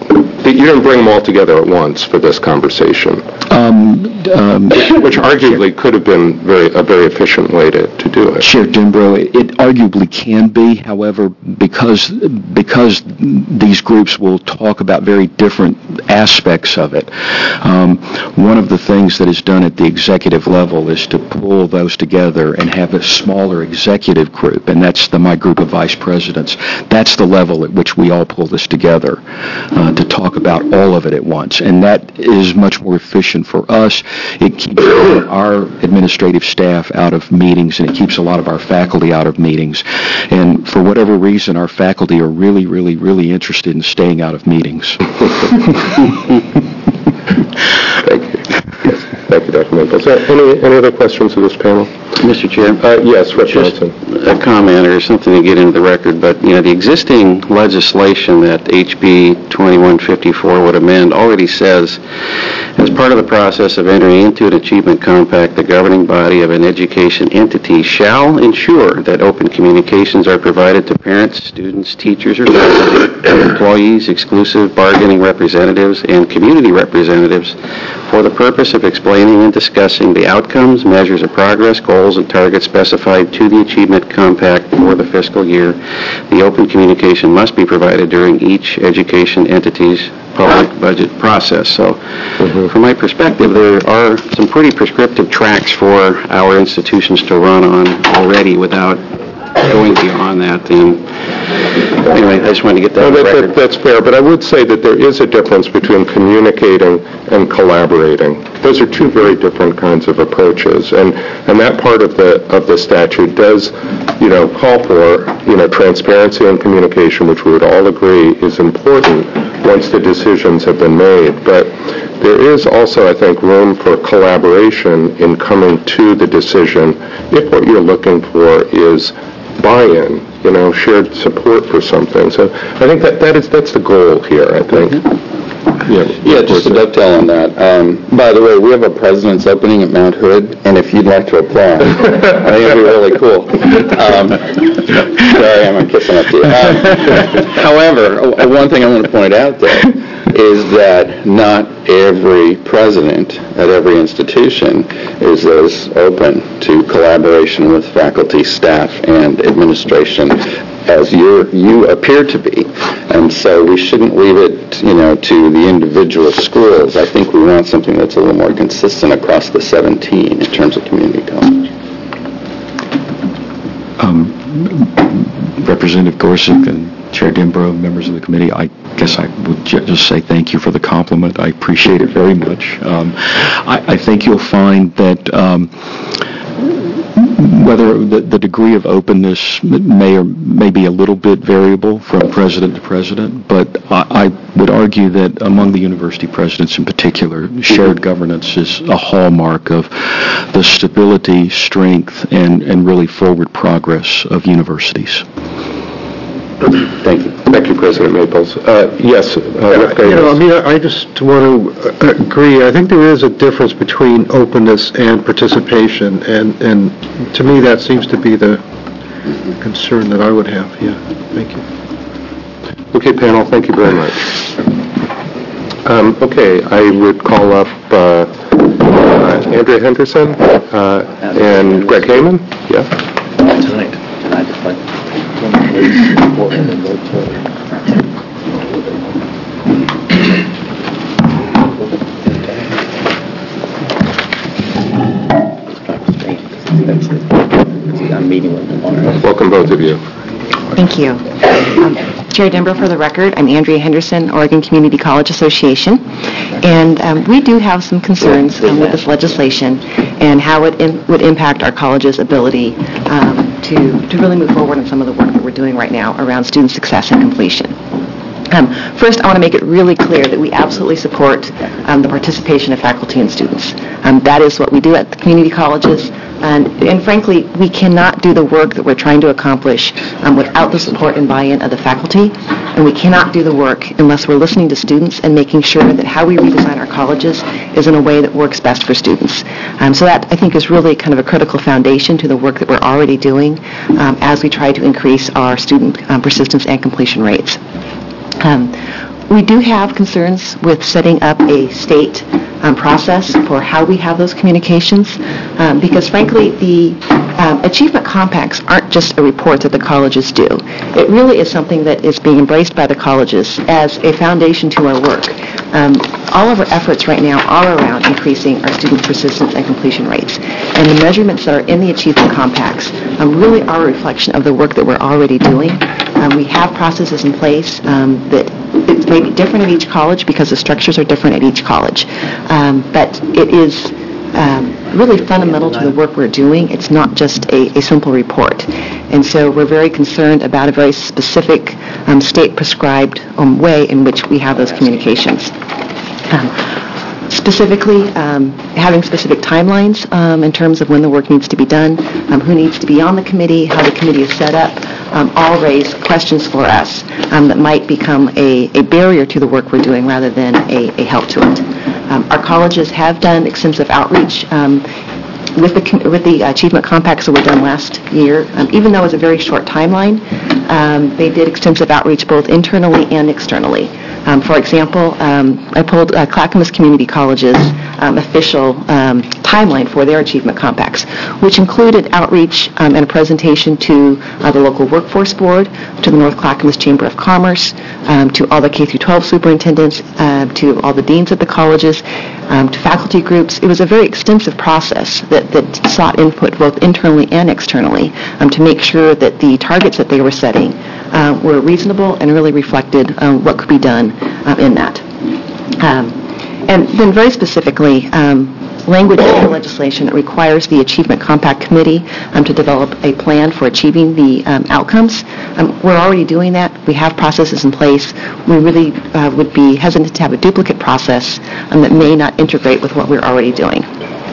Speaker 1: You didn't bring them all together at once for this conversation,
Speaker 12: Um, um,
Speaker 1: which arguably could have been very a very efficient way to, to do it.
Speaker 12: Chair Denbrough, it, it arguably can be. However, because because these groups will talk about very different aspects of it, um, one of the things that is done at the executive level is to pull those together and have a smaller executive group, and that's the my group of vice presidents. That's the level at which we all pull this together uh, to talk about all of it at once, and that is much more efficient for us. It keeps our administrative staff out of meetings, and it keeps a lot of our faculty out of meetings. And for whatever reason, our faculty are really, really, really interested in staying out of meetings.
Speaker 1: Thank you. Yes. Thank you, Doctor Maples. Uh, any, any other questions of this panel?
Speaker 8: Mister Chair?
Speaker 1: Uh, yes, Rick
Speaker 8: Just
Speaker 1: Johnson.
Speaker 8: a comment or something to get into the record, but, you know, the existing legislation that H B twenty-one fifty-four would amend already says, as part of the process of entering into an achievement compact, the governing body of an education entity shall ensure that open communications are provided to parents, students, teachers, or faculty, employees, exclusive bargaining representatives, and community representatives for the purpose of explaining and discussing the outcomes, measures of progress, goals, and targets specified to the Achievement Compact for the fiscal year. The open communication must be provided during each education entity's public budget process. So, mm-hmm. from my perspective, there are some pretty prescriptive tracks for our institutions to run on already without going beyond that. And anyway, I just wanted to get that
Speaker 1: no,
Speaker 8: on the
Speaker 1: that,
Speaker 8: record.
Speaker 1: that, that's fair, but I would say that there is a difference between communicating and collaborating. Those are two very different kinds of approaches, and, and that part of the of the statute does, you know, call for, you know, transparency and communication, which we would all agree is important once the decisions have been made. But there is also, I think, room for collaboration in coming to the decision if what you're looking for is buy-in, you know, shared support for something. So I think that, that is that's the goal here, I think.
Speaker 9: Yeah, yeah, just to dovetail on that. Um, by the way, we have a president's opening at Mount Hood, and if you'd like to apply, I think it'd be really cool. Um, sorry, I'm kissing up to you. Um, however, one thing I want to point out, though, is that not every president at every institution is as open to collaboration with faculty, staff, and administration as you you appear to be. And so we shouldn't leave it, you know, to the individual schools. I think we want something that's a little more consistent across the seventeen in terms of community college.
Speaker 12: Um, Representative Gorsuch and Chair Denbrough, members of the committee, I guess I would ju- just say thank you for the compliment. I appreciate it very much. Um, I, I think you'll find that um, whether the, the degree of openness may or may be a little bit variable from president to president, but I, I would argue that among the university presidents in particular, shared governance is a hallmark of the stability, strength, and, and really forward progress of universities.
Speaker 1: Thank you. Thank you, President Maples. Uh, yes, uh, Rick
Speaker 14: You know, I
Speaker 1: Davis.
Speaker 14: mean, I just want to agree. I think there is a difference between openness and participation, and, and to me, that seems to be the concern that I would have. Yeah, thank you.
Speaker 1: Okay, panel, thank you very much. Um, okay, I would call up uh, uh, Andrea Henderson uh, and Greg Heyman. Yeah.
Speaker 3: Tonight. Tonight, just like and then vote to I'm meeting with them tomorrow.
Speaker 1: Welcome, both of you.
Speaker 10: Thank you. Um, Chair Denbrough, for the record, I'm Andrea Henderson, Oregon Community College Association, and um, we do have some concerns um, with this legislation and how it im- would impact our college's ability um, to, to really move forward in some of the work that we're doing right now around student success and completion. Um, first, I want to make it really clear that we absolutely support um, the participation of faculty and students. Um, that is what we do at the community colleges, and, and frankly, we cannot do the work that we're trying to accomplish um, without the support and buy-in of the faculty, and we cannot do the work unless we're listening to students and making sure that how we redesign our colleges is in a way that works best for students. Um, so that, I think, is really kind of a critical foundation to the work that we're already doing um, as we try to increase our student um, persistence and completion rates. Um,
Speaker 15: we do have concerns with setting up a state um, process for how we have those communications, um, because frankly, the um, achievement compacts aren't just a report that the colleges do. It really is something that is being embraced by the colleges as a foundation to our work. Um, all of our efforts right now are around increasing our student persistence and completion rates. And the measurements that are in the achievement compacts um, really are a reflection of the work that we're already doing. Um, we have processes in place um, that it may be different at each college because the structures are different at each college. Um, but it is um, really fundamental to the work we're doing. It's not just a, a simple report. And so we're very concerned about a very specific um, state-prescribed um, way in which we have those communications. Um, specifically, um, having specific timelines um, in terms of when the work needs to be done, um, who needs to be on the committee, how the committee is set up, um, all raise questions for us um, that might become a, a barrier to the work we're doing rather than a, a help to it. Um, our colleges have done extensive outreach um, with the with the achievement compacts that were done last year. Um, even though it was a very short timeline, um, they did extensive outreach both internally and externally. Um, for example, um, I pulled uh, Clackamas Community College's um, official um, timeline for their achievement compacts, which included outreach um, and a presentation to uh, the local workforce board, to the North Clackamas Chamber of Commerce, um, to all the K through twelve superintendents, uh, to all the deans at the colleges, um, to faculty groups. It was a very extensive process that, that sought input both internally and externally um, to make sure that the targets that they were setting uh, were reasonable and really reflected um, what could be done uh, in that. Um, and then very specifically, um, language in the legislation that requires the Achievement Compact Committee um, to develop a plan for achieving the um, outcomes. Um, we're already doing that. We have processes in place. We really uh, would be hesitant to have a duplicate process um, that may not integrate with what we're already doing.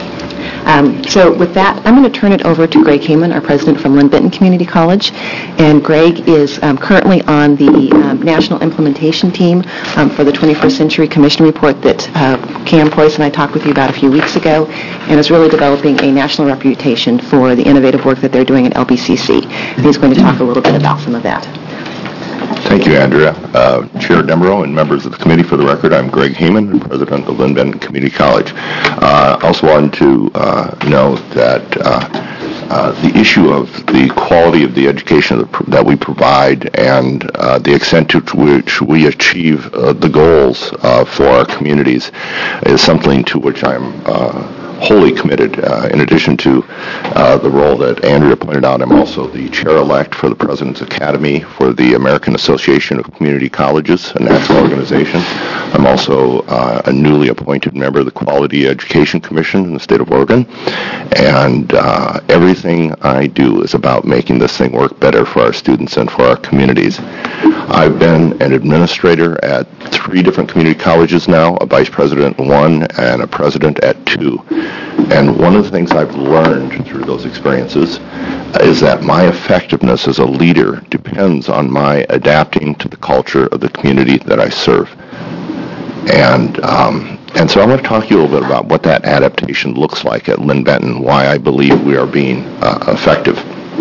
Speaker 15: Um, so with that, I'm going to turn it over to Greg Heyman, our president from Lynn Benton Community College. And Greg is um, currently on the um, national implementation team um, for the twenty-first Century Commission report that uh, Cam Preuss and I talked with you about a few weeks ago, and is really developing a national reputation for the innovative work that they're doing at L B C C. And he's going to talk a little bit about some of that.
Speaker 16: Thank you, Andrea. Uh, Chair Dembrow and members of the committee, for the record, I'm Greg Heyman, president of Lynn Benton Community College. I uh, also wanted to uh, note that uh, uh, the issue of the quality of the education that we provide and uh, the extent to which we achieve uh, the goals uh, for our communities is something to which I'm uh, wholly committed. Uh, in addition to uh, the role that Andrea pointed out, I'm also the chair-elect for the President's Academy for the American Association of Community Colleges, a national organization. I'm also uh, a newly appointed member of the Quality Education Commission in the state of Oregon. And uh, everything I do is about making this thing work better for our students and for our communities. I've been an administrator at three different community colleges now, a vice president at one and a president at two. And one of the things I've learned through those experiences is that my effectiveness as a leader depends on my adapting to the culture of the community that I serve. And um, and so I want to talk to you a little bit about what that adaptation looks like at Lynn Benton, why I believe we are being uh, effective.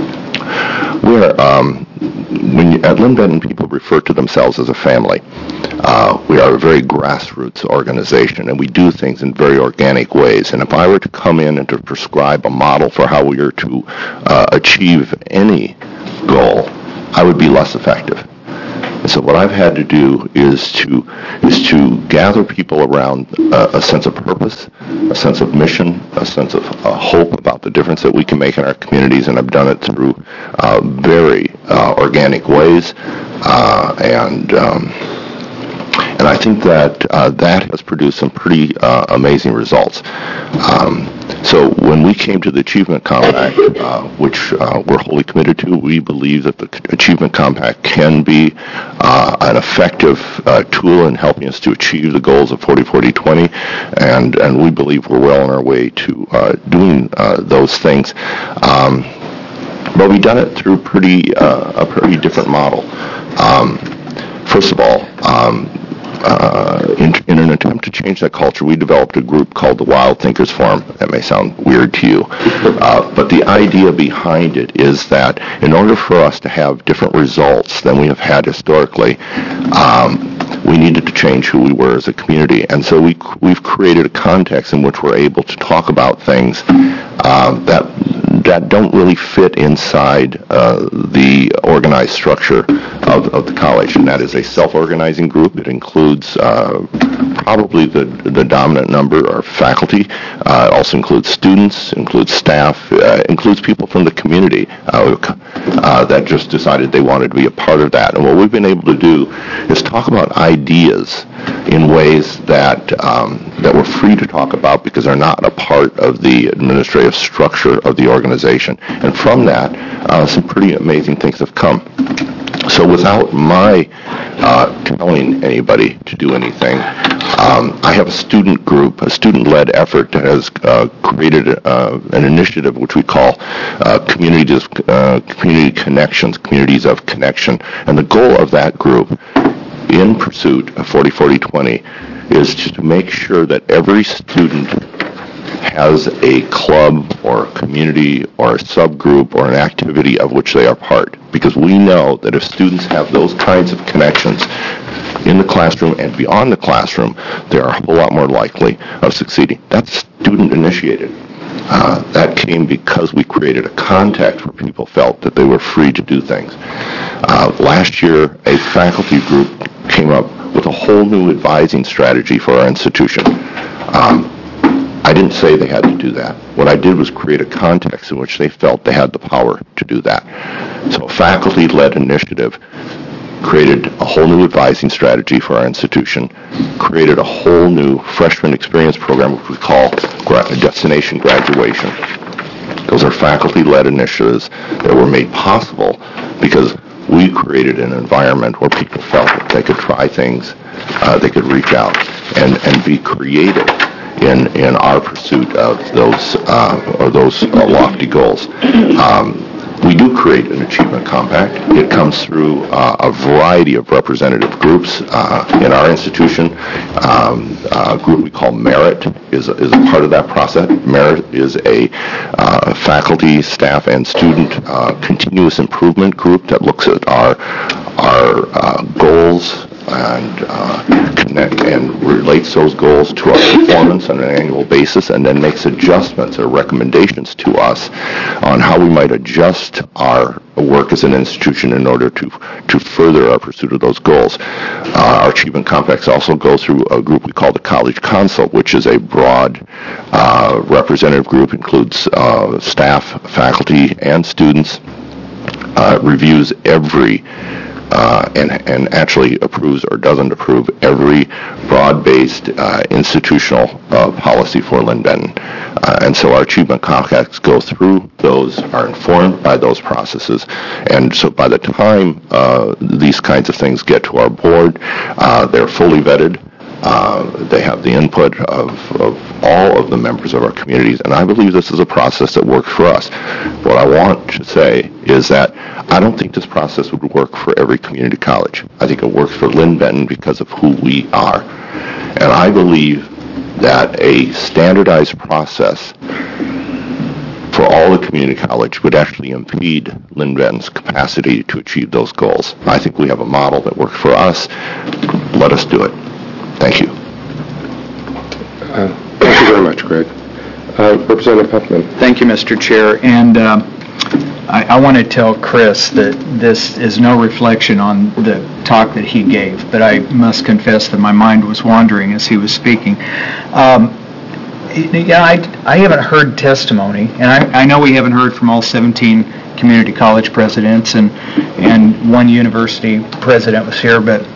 Speaker 16: We're, um, when you, at Lynn Benton, people refer to themselves as a family. Uh, we are a very grassroots organization, and we do things in very organic ways. And if I were to come in and to prescribe a model for how we are to uh, achieve any goal, I would be less effective. And so what I've had to do is to is to gather people around uh, a sense of purpose, a sense of mission, a sense of uh, hope about the difference that we can make in our communities, and I've done it through uh, very uh, organic ways, uh, and um, and I think that uh, that has produced some pretty uh, amazing results. Um, So when we came to the Achievement Compact, uh, which uh, we're wholly committed to, we believe that the Achievement Compact can be uh, an effective uh, tool in helping us to achieve the goals of forty forty twenty, and, and we believe we're well on our way to uh, doing uh, those things. Um, but we've done it through pretty uh, a pretty different model. Um, first of all, um, Uh, in, in an attempt to change that culture, we developed a group called the Wild Thinkers Forum. That may sound weird to you, uh, but the idea behind it is that in order for us to have different results than we have had historically, um, we needed to change who we were as a community. And so we, we've created a context in which we're able to talk about things uh, that that don't really fit inside uh, the organized structure of, of the college, and that is a self-organizing group. It includes uh, probably the, the dominant number are faculty. Uh, it also includes students, includes staff, uh, includes people from the community uh, uh, that just decided they wanted to be a part of that. And what we've been able to do is talk about ideas in ways that um, that we're free to talk about because they're not a part of the administrative structure of the organization. And from that, uh, some pretty amazing things have come. So without my uh, telling anybody to do anything, um, I have a student group, a student-led effort that has uh, created uh, an initiative which we call uh, Communities, uh, Community Connections, Communities of Connection. And the goal of that group, in pursuit of forty forty twenty, is to make sure that every student has a club or a community or a subgroup or an activity of which they are part. Because we know that if students have those kinds of connections in the classroom and beyond the classroom, they are a whole lot more likely of succeeding. That's student initiated. Uh, that came because we created a context where people felt that they were free to do things. Uh, last year, a faculty group came up with a whole new advising strategy for our institution. Um, I didn't say they had to do that. What I did was create a context in which they felt they had the power to do that. So a faculty-led initiative created a whole new advising strategy for our institution, created a whole new freshman experience program, which we call gra- Destination Graduation. Those are faculty-led initiatives that were made possible because we created an environment where people felt that they could try things, uh, they could reach out and, and be creative in in our pursuit of those uh, or those uh, lofty goals. Um, we do create an achievement compact. It comes through uh, a variety of representative groups uh, in our institution. Um, a group we call Merit is a, is a part of that process. Merit is a uh, faculty, staff, and student uh, continuous improvement group that looks at our our uh, goals and uh, connect and relates those goals to our performance on an annual basis, and then makes adjustments or recommendations to us on how we might adjust our work as an institution in order to to further our pursuit of those goals. Uh, our Achievement Complex also goes through a group we call the College Council, which is a broad uh, representative group, includes uh, staff, faculty, and students, uh, reviews every Uh, and, and actually approves or doesn't approve every broad-based uh, institutional uh, policy for Lynn Benton. Uh, and so our achievement complex go through those, are informed by those processes. And so by the time uh, these kinds of things get to our board, uh, they're fully vetted. Uh, they have the input of, of all of the members of our communities, and I believe this is a process that works for us. What I want to say is that I don't think this process would work for every community college. I think it works for Lynn Benton because of who we are. And I believe that a standardized process for all the community college would actually impede Lynn Benton's capacity to achieve those goals. I think we have a model that works for us. Let us do it. Thank you.
Speaker 1: Uh, thank you very much, Greg. Uh, Representative Huffman.
Speaker 17: Thank you, Mister Chair. And uh, I, I want to tell Chris that this is no reflection on the talk that he gave, but I must confess that my mind was wandering as he was speaking. Um, yeah, I, I haven't heard testimony, and I, I know we haven't heard from all seventeen community college presidents, and, and one university president was here, but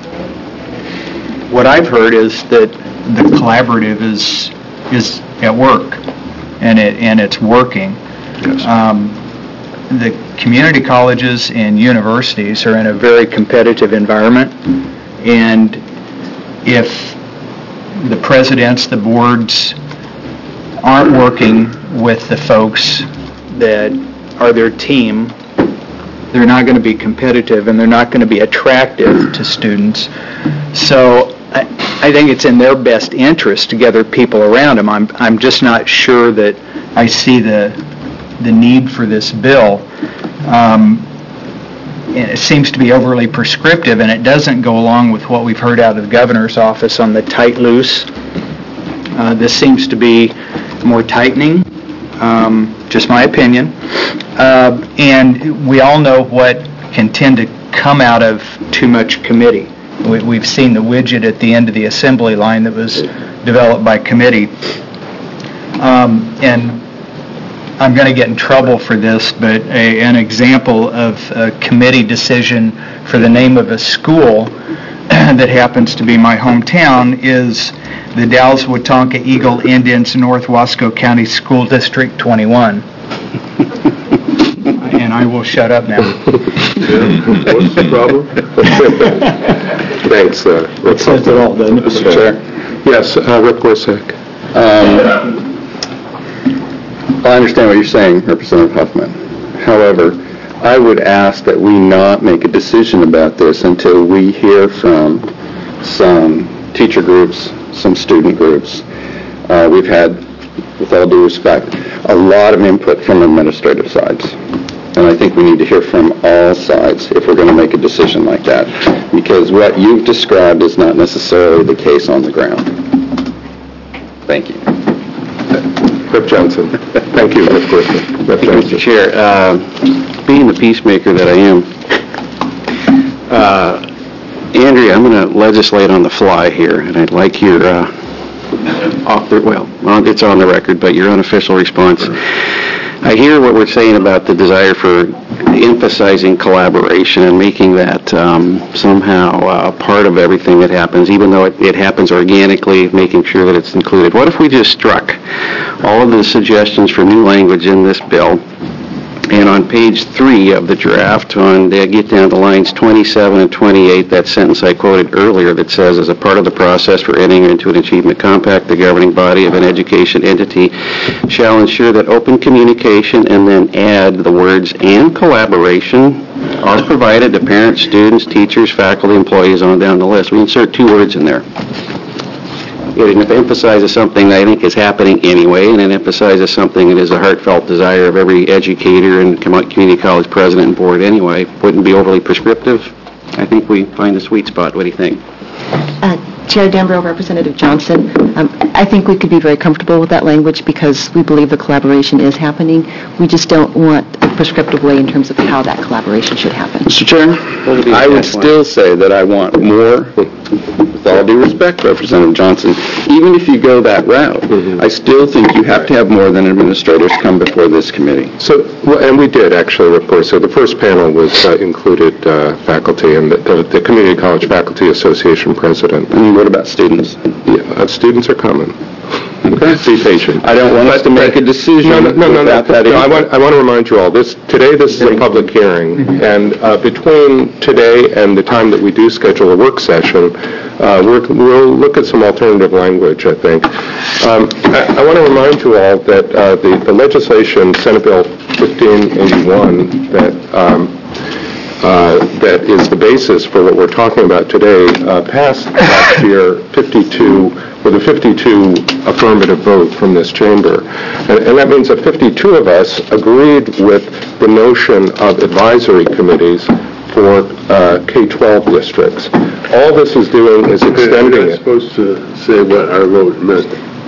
Speaker 17: what I've heard is that the collaborative is is at work, and it and it's working.
Speaker 1: Yes.
Speaker 17: Um, the community colleges and universities are in a very competitive environment, and if the presidents, the boards, aren't working with the folks that are their team, they're not going to be competitive, and they're not going to be attractive to students. So I, I think it's in their best interest to gather people around them. I'm I'm just not sure that I see the the need for this bill. Um, and it seems to be overly prescriptive, and it doesn't go along with what we've heard out of the governor's office on the tight-loose. Uh, this seems to be more tightening, um, just my opinion. Uh, and we all know what can tend to come out of too much committee. We, we've seen the widget at the end of the assembly line that was developed by committee. Um, and I'm going to get in trouble for this, but a, an example of a committee decision for the name of a school that happens to be my hometown is the Dalles Watonka Eagle Indians North Wasco County School District twenty-one. And I will shut up now.
Speaker 2: Yeah. What's the problem?
Speaker 1: Thanks. Uh,
Speaker 12: That says it all, doesn't it?
Speaker 3: Mister Chair.
Speaker 1: Yes, uh, Rick Gorsuch.
Speaker 3: Um, I understand what you're saying, Representative Huffman. However, I would ask that we not make a decision about this until we hear from some teacher groups, some student groups. Uh, we've had, with all due respect, a lot of input from administrative sides. And I think we need to hear from all sides if we're going to make a decision like that. Because what you've described is not necessarily the case on the ground. Thank you.
Speaker 1: Rep Johnson. Thank you, Rep Gorsuch. Rep Johnson.
Speaker 8: Mister Chair, uh, being the peacemaker that I am, uh, Andrea, I'm going to legislate on the fly here, and I'd like your, uh, off the, well, it's on the record, but your unofficial response. I hear what we're saying about the desire for emphasizing collaboration and making that um, somehow uh, part of everything that happens, even though it, it happens organically, making sure that it's included. What if we just struck all of the suggestions for new language in this bill, and on page three of the draft, on they get down to lines twenty-seven and twenty-eight, that sentence I quoted earlier that says, as a part of the process for entering into an achievement compact, the governing body of an education entity shall ensure that open communication, and then add the words and collaboration are provided to parents, students, teachers, faculty, employees, on down the list. We insert two words in there. It emphasizes something that I think is happening anyway, and it emphasizes something that is a heartfelt desire of every educator and community college president and board anyway. Wouldn't be overly prescriptive. I think we find the sweet spot. What do you think?
Speaker 15: Uh, Chair Dembro, Representative Johnson, um, I think we could be very comfortable with that language because we believe the collaboration is happening. We just don't want a prescriptive way in terms of how that collaboration should happen.
Speaker 3: Mister Chair, I would still say that I want more, with all due respect, Representative Johnson, even if you go that route, mm-hmm. I still think you have to have more than administrators come before this committee.
Speaker 1: So, well, and we did actually, of course. So the first panel was uh, included uh, faculty and the, the, the Community College Faculty Association president.
Speaker 3: And what about students?
Speaker 1: Yeah, uh, students are coming. Okay. Be patient.
Speaker 3: I don't want
Speaker 1: but,
Speaker 3: us to make a decision.
Speaker 1: No, no, no, no. no,
Speaker 3: that
Speaker 1: no I want I want to remind you all this. Today, this is a public hearing, mm-hmm. and uh, between today and the time that we do schedule a work session, uh, we're, we'll look at some alternative language. I think. Um, I, I want to remind you all that uh, the the legislation, Senate Bill fifteen eighty-one, that. Um, Uh, that is the basis for what we're talking about today, uh, passed last year fifty-two, with a fifty-two affirmative vote from this chamber. And, and that means that fifty-two of us agreed with the notion of advisory committees for uh, K twelve districts. All this is doing is extending
Speaker 2: You're not
Speaker 1: it.
Speaker 2: supposed to say what our vote meant.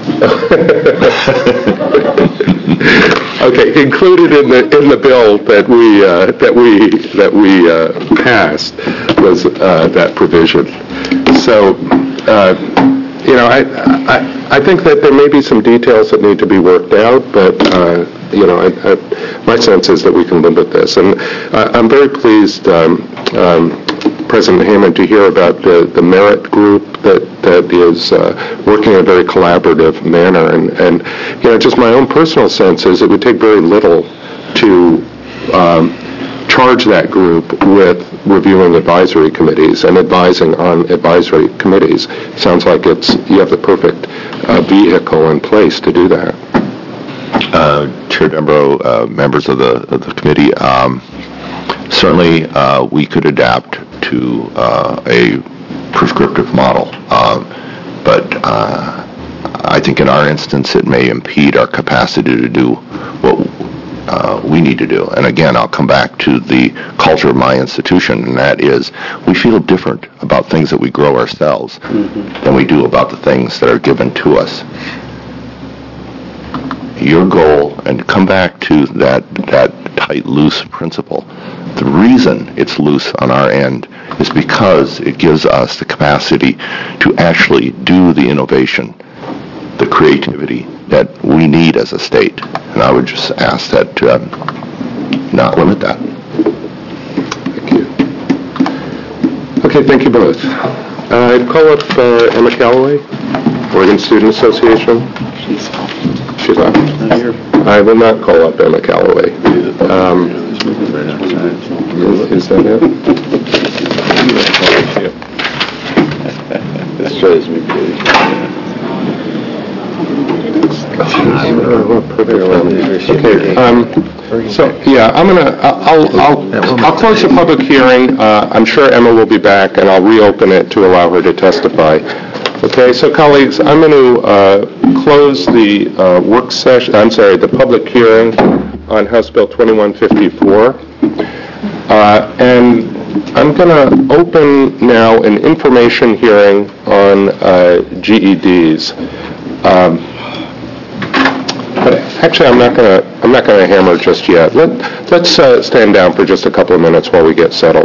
Speaker 1: Okay, included in the in the bill that we uh, that we that we uh, passed was uh, that provision. So, uh, you know, I, I I think that there may be some details that need to be worked out, but uh, you know, I, I, my sense is that we can live with this, and I, I'm very pleased. Um, um, President Hammond, to hear about the, the merit group that, that is uh, working in a very collaborative manner. And, and, you know, just my own personal sense is it would take very little to um, charge that group with reviewing advisory committees and advising on advisory committees. Sounds like it's you have the perfect uh, vehicle in place to do that.
Speaker 16: Uh, Chair Dembro, uh, members of the, of the committee, um, certainly uh, we could adapt to uh, a prescriptive model, uh, but uh, I think in our instance it may impede our capacity to do what uh, we need to do. And again, I'll come back to the culture of my institution, and that is we feel different about things that we grow ourselves mm-hmm. than we do about the things that are given to us. Your goal, and come back to that, that tight, loose principle, the reason it's loose on our end is because it gives us the capacity to actually do the innovation, the creativity that we need as a state. And I would just ask that to uh, not limit that.
Speaker 1: Thank you. Okay, thank you both. Uh, I'd call up uh, Emma Calloway, Oregon Student Association.
Speaker 15: She's
Speaker 1: She left. I will not call up Emma Calloway. Um, is, is that it?
Speaker 9: This shows me pretty.
Speaker 1: Okay. Um, so yeah, I'm gonna. I'll. I'll. I'll close the public hearing. Uh, I'm sure Emma will be back, and I'll reopen it to allow her to testify. Okay. So colleagues, I'm going to uh, close the uh, work session. I'm sorry, the public hearing on House Bill twenty-one fifty-four, uh, and I'm going to open now an information hearing on uh, G E Ds. Um, But actually, I'm not going to. I'm not going to hammer just yet. Let, let's uh, stand down for just a couple of minutes while we get settled.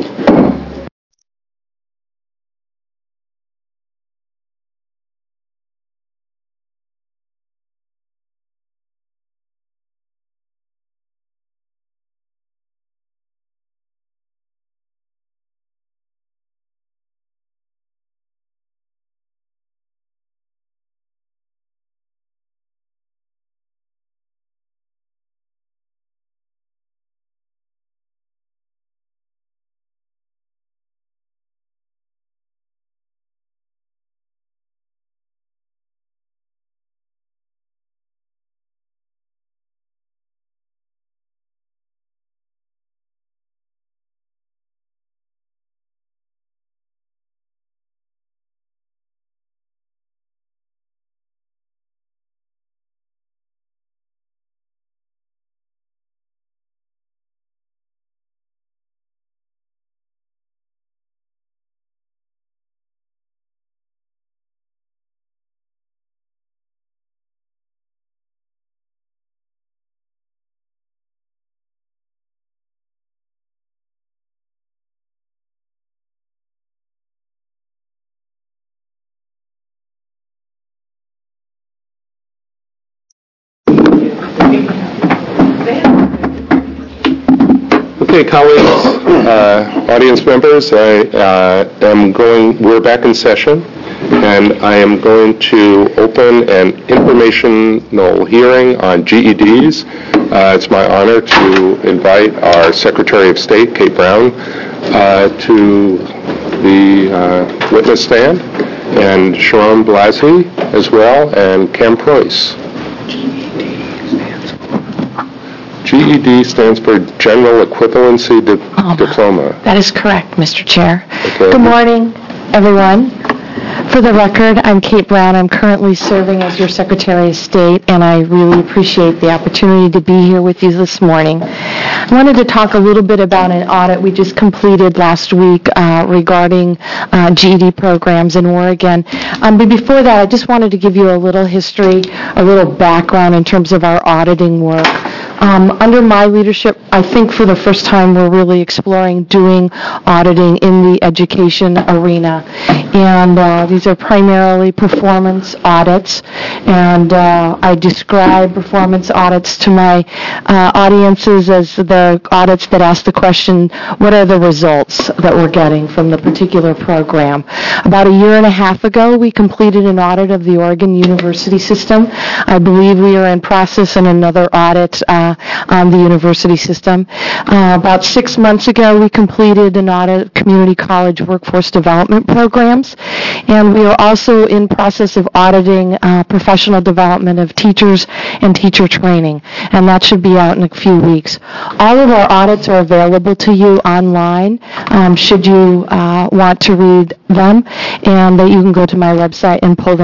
Speaker 1: Okay, colleagues, uh, audience members, I uh, am going, we're back in session, and I am going to open an informational hearing on G E Ds. Uh, it's my honor to invite our Secretary of State, Kate Brown, uh, to the uh, witness stand, and Sharon Blasey as well, and Cam Preuss. G E D stands for General Equivalency Di-
Speaker 10: Um,
Speaker 1: Diploma.
Speaker 10: That is correct, Mister Chair.
Speaker 1: Okay.
Speaker 10: Good morning, everyone. For the record, I'm Kate Brown. I'm currently serving as your Secretary of State, and I really appreciate the opportunity to be here with you this morning. I wanted to talk a little bit about an audit we just completed last week uh, regarding uh, G E D programs in Oregon. Um, but before that, I just wanted to give you a little history, a little background in terms of our auditing work. Um, under my leadership, I think for the first time we're really exploring doing auditing in the education arena. And uh, these are primarily performance audits. And uh, I describe performance audits to my uh, audiences as the audits that ask the question, what are the results that we're getting from the particular program? About a year and a half ago, we completed an audit of the Oregon University system. I believe we are in process in another audit uh, on the university system. Uh, about six months ago, we completed an audit of community college workforce development programs, and we are also in process of auditing uh, professional development of teachers and teacher training, and that should be out in a few weeks. All of our audits are available to you online, um, should you uh, want to read them, and that you can go to my website and pull them up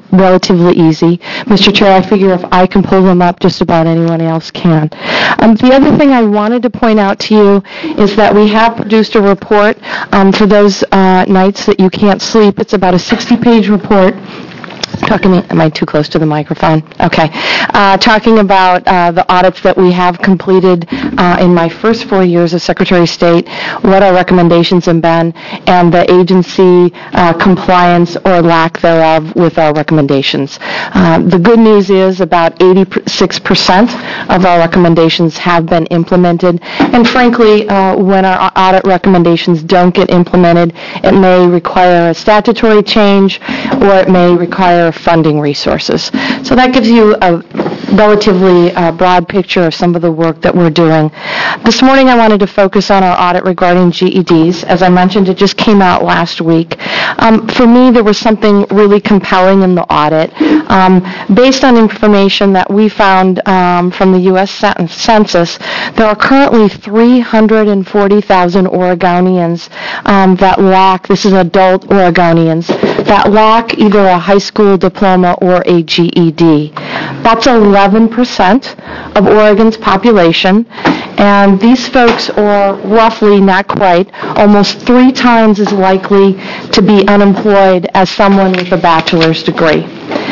Speaker 18: relatively easy. Mister Chair, I figure if I can pull them up, just about anyone else can. Um, the other thing I wanted to point out to you is that we have produced a report um, for those uh, nights that you can't sleep. It's about a sixty-page report. Talking, am I too close to the microphone? Okay. Uh, talking about uh, the audits that we have completed uh, in my first four years as Secretary of State, what our recommendations have been, and the agency uh, compliance or lack thereof with our recommendations. Uh, the good news is about eighty-six percent of our recommendations have been implemented, and frankly, uh, when our audit recommendations don't get implemented, it may require a statutory change or it may require funding resources. So that gives you a relatively uh, broad picture of some of the work that we're doing. This morning I wanted to focus on our audit regarding G E Ds. As I mentioned, it just came out last week. Um, for me, there was something really compelling in the audit. Um, based on information that we found um, from the U S Census, there are currently three hundred forty thousand Oregonians um, that lack, this is adult Oregonians, that lack either a high school diploma or a G E D. That's eleven percent of Oregon's population, and these folks are roughly, not quite, almost three times as likely to be unemployed as someone with a bachelor's degree.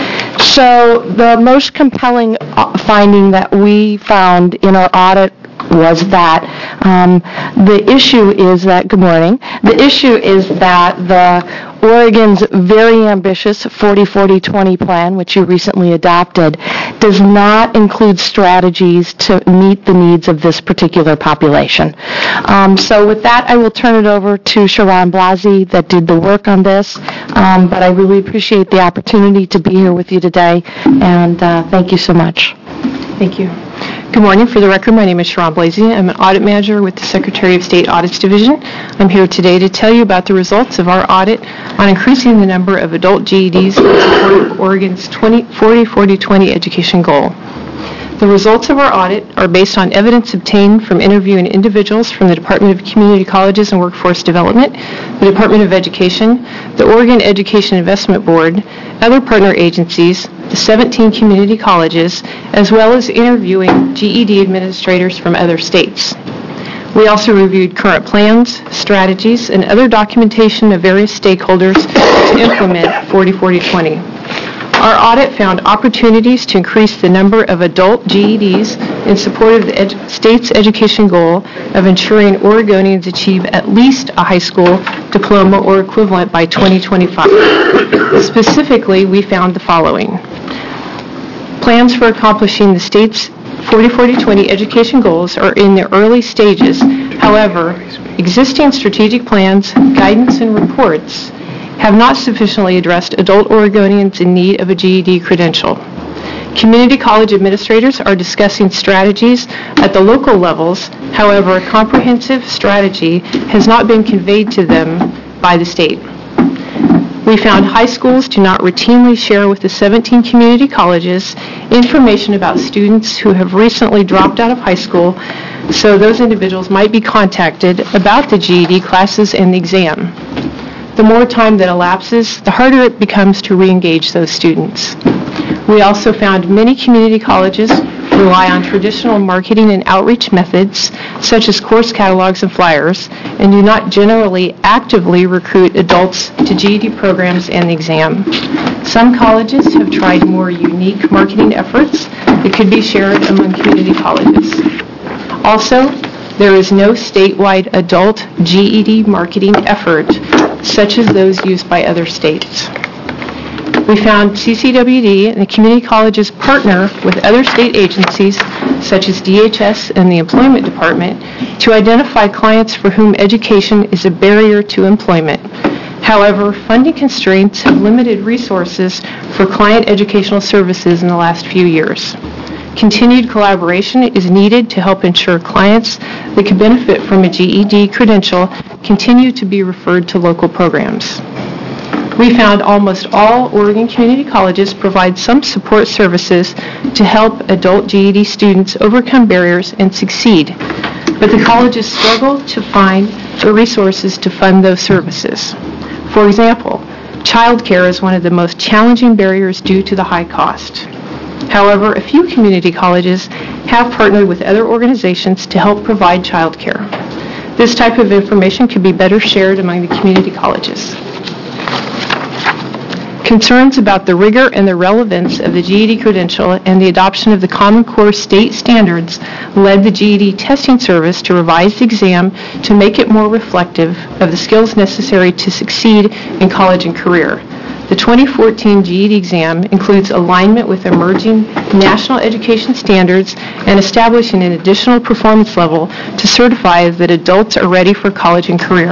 Speaker 18: So the most compelling finding that we found in our audit was that um, the issue is that, good morning, the issue is that the Oregon's very ambitious forty forty twenty plan, which you recently adopted, does not include strategies to meet the needs of this particular population. Um, so with that, I will turn it over to Sharon Blasi that did the work on this, um, but I really appreciate the opportunity to be here with you today, and uh, thank you so much.
Speaker 19: Thank you. Good morning. For the record, my name is Sharon Blasi. I'm an audit manager with the Secretary of State Audits Division. I'm here today to tell you about the results of our audit on increasing the number of adult G E Ds in support of Oregon's forty forty twenty education goal. The results of our audit are based on evidence obtained from interviewing individuals from the Department of Community Colleges and Workforce Development, the Department of Education, the Oregon Education Investment Board, other partner agencies, the seventeen community colleges, as well as interviewing G E D administrators from other states. We also reviewed current plans, strategies, and other documentation of various stakeholders to implement forty forty twenty. Our audit found opportunities to increase the number of adult G E Ds in support of the ed- state's education goal of ensuring Oregonians achieve at least a high school diploma or equivalent by twenty twenty-five. Specifically, we found the following. Plans for accomplishing the state's forty forty twenty education goals are in their early stages. However, existing strategic plans, guidance, and reports have not sufficiently addressed adult Oregonians in need of a G E D credential. Community college administrators are discussing strategies at the local levels. However, a comprehensive strategy has not been conveyed to them by the state. We found high schools do not routinely share with the seventeen community colleges information about students who have recently dropped out of high school, so those individuals might be contacted about the G E D classes and the exam. The more time that elapses, the harder it becomes to re-engage those students. We also found many community colleges rely on traditional marketing and outreach methods, such as course catalogs and flyers, and do not generally actively recruit adults to G E D programs and the exam. Some colleges have tried more unique marketing efforts that could be shared among community colleges. Also, there is no statewide adult G E D marketing effort such as those used by other states. We found C C W D and the community colleges partner with other state agencies such as D H S and the Employment Department to identify clients for whom education is a barrier to employment. However, funding constraints have limited resources for client educational services in the last few years. Continued collaboration is needed to help ensure clients that can benefit from a G E D credential continue to be referred to local programs. We found almost all Oregon community colleges provide some support services to help adult G E D students overcome barriers and succeed, but the colleges struggle to find the resources to fund those services. For example, Childcare is one of the most challenging barriers due to the high cost. However, a few community colleges have partnered with other organizations to help provide childcare. This type of information could be better shared among the community colleges. Concerns about the rigor and the relevance of the G E D credential and the adoption of the Common Core state standards led the G E D testing service to revise the exam to make it more reflective of the skills necessary to succeed in college and career. The twenty fourteen G E D exam includes alignment with emerging national education standards and establishing an additional performance level to certify that adults are ready for college and career.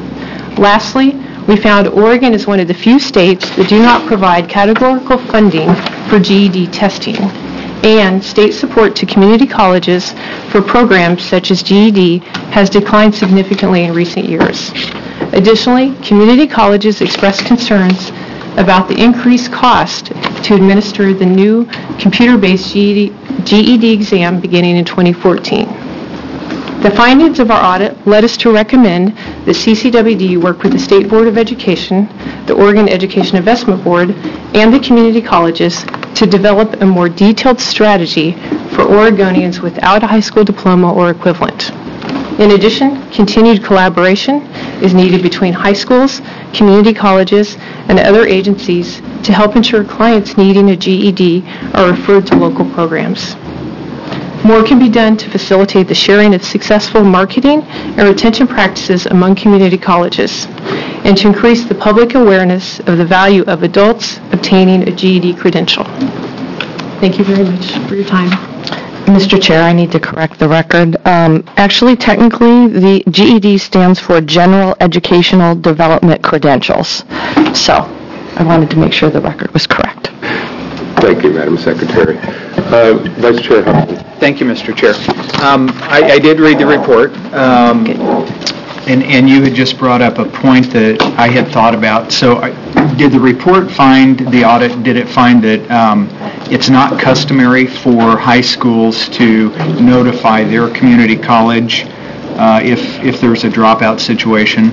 Speaker 19: Lastly, we found Oregon is one of the few states that do not provide categorical funding for G E D testing, and state support to community colleges for programs such as G E D has declined significantly in recent years. Additionally, community colleges expressed concerns about the increased cost to administer the new computer-based G E D, G E D exam beginning in twenty fourteen. The findings of our audit led us to recommend that C C W D work with the State Board of Education, the Oregon Education Investment Board, and the community colleges to develop a more detailed strategy for Oregonians without a high school diploma or equivalent. In addition, continued collaboration is needed between high schools, community colleges, and other agencies to help ensure clients needing a G E D are referred to local programs. More can be done to facilitate the sharing of successful marketing and retention practices among community colleges, and to increase the public awareness of the value of adults obtaining a G E D credential. Thank you very much for your time.
Speaker 18: Mister Chair, I need to correct the record. Um, actually, technically, the G E D stands for General Educational Development Credentials. So, I wanted to make sure the record was correct.
Speaker 1: Thank you, Madam Secretary. Uh, Vice Chair Huffman.
Speaker 17: Thank you, Mister Chair. Um, I, I did read the report, um, and, and you had just brought up a point that I had thought about. So I, did the report find, the audit, did it find that um, it's not customary for high schools to notify their community college uh, if, if there's a dropout situation?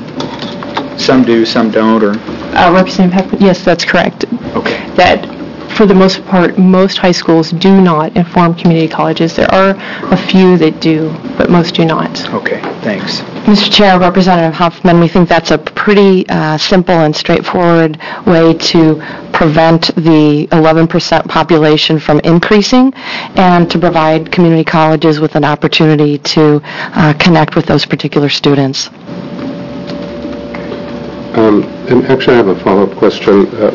Speaker 17: Some do, some don't, or?
Speaker 19: Uh, Representative Heckman, yes, that's correct.
Speaker 17: Okay.
Speaker 19: That, for the most part, most high schools do not inform community colleges. There are a few that do, but most do not.
Speaker 17: Okay, thanks.
Speaker 18: Mister Chair, Representative Huffman, we think that's a pretty uh, simple and straightforward way to prevent the eleven percent population from increasing and to provide community colleges with an opportunity to uh, connect with those particular students.
Speaker 1: Um, and actually, I have a follow-up question. Uh,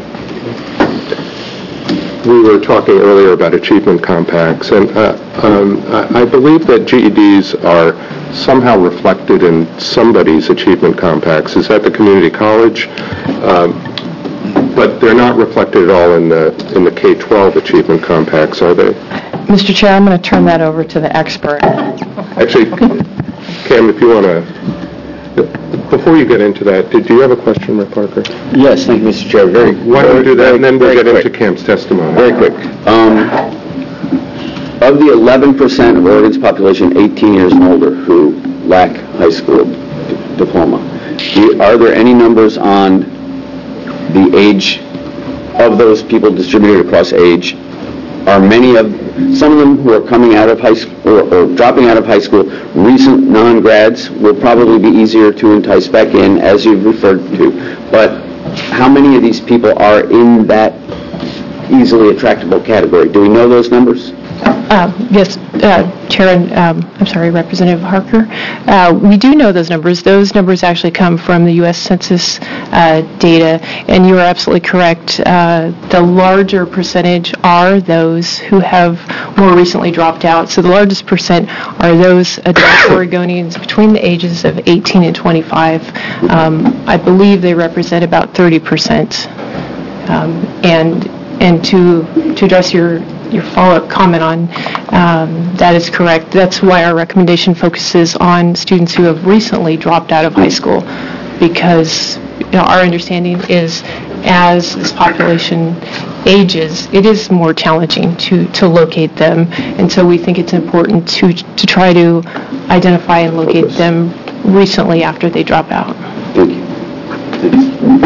Speaker 1: We were talking earlier about achievement compacts, and uh, um, I I believe that G E Ds are somehow reflected in somebody's achievement compacts. Is that the community college? Um, but they're not reflected at all in the in the K twelve achievement compacts, are they?
Speaker 18: Mister Chair, I'm going to turn that over to the expert.
Speaker 1: Actually, Cam, if you want to... Before you get into that, did you have a question, Rick Parker?
Speaker 3: Yes, thank you, Mister Chair. Very,
Speaker 1: Why don't we do that,
Speaker 3: very,
Speaker 1: and then we'll
Speaker 3: very
Speaker 1: get
Speaker 3: quick.
Speaker 1: into Cam's testimony.
Speaker 3: Very quick. Um, of the eleven percent of Oregon's population eighteen years and older who lack high school d- diploma, do, are there any numbers on the age of those people distributed across age? Are many of, some of them who are coming out of high school, or, or dropping out of high school, recent non-grads, will probably be easier to entice back in, as you've referred to. But how many of these people are in that easily attractable category? Do we know those numbers?
Speaker 19: Uh, yes, uh, Chair, and um, I'm sorry, Representative Harker. Uh, we do know those numbers. Those numbers actually come from the U S Census uh, data, and you are absolutely correct. Uh, the larger percentage are those who have more recently dropped out. So the largest percent are those adult Oregonians between the ages of eighteen and twenty-five. Um, I believe they represent about thirty percent. Um, and and to to address your your follow-up comment on, um, that is correct. That's why our recommendation focuses on students who have recently dropped out of high school, because you know, our understanding is as this population ages, it is more challenging to, to locate them, and so we think it's important to, to try to identify and locate them recently after they drop out.
Speaker 3: Thank you. Thank you.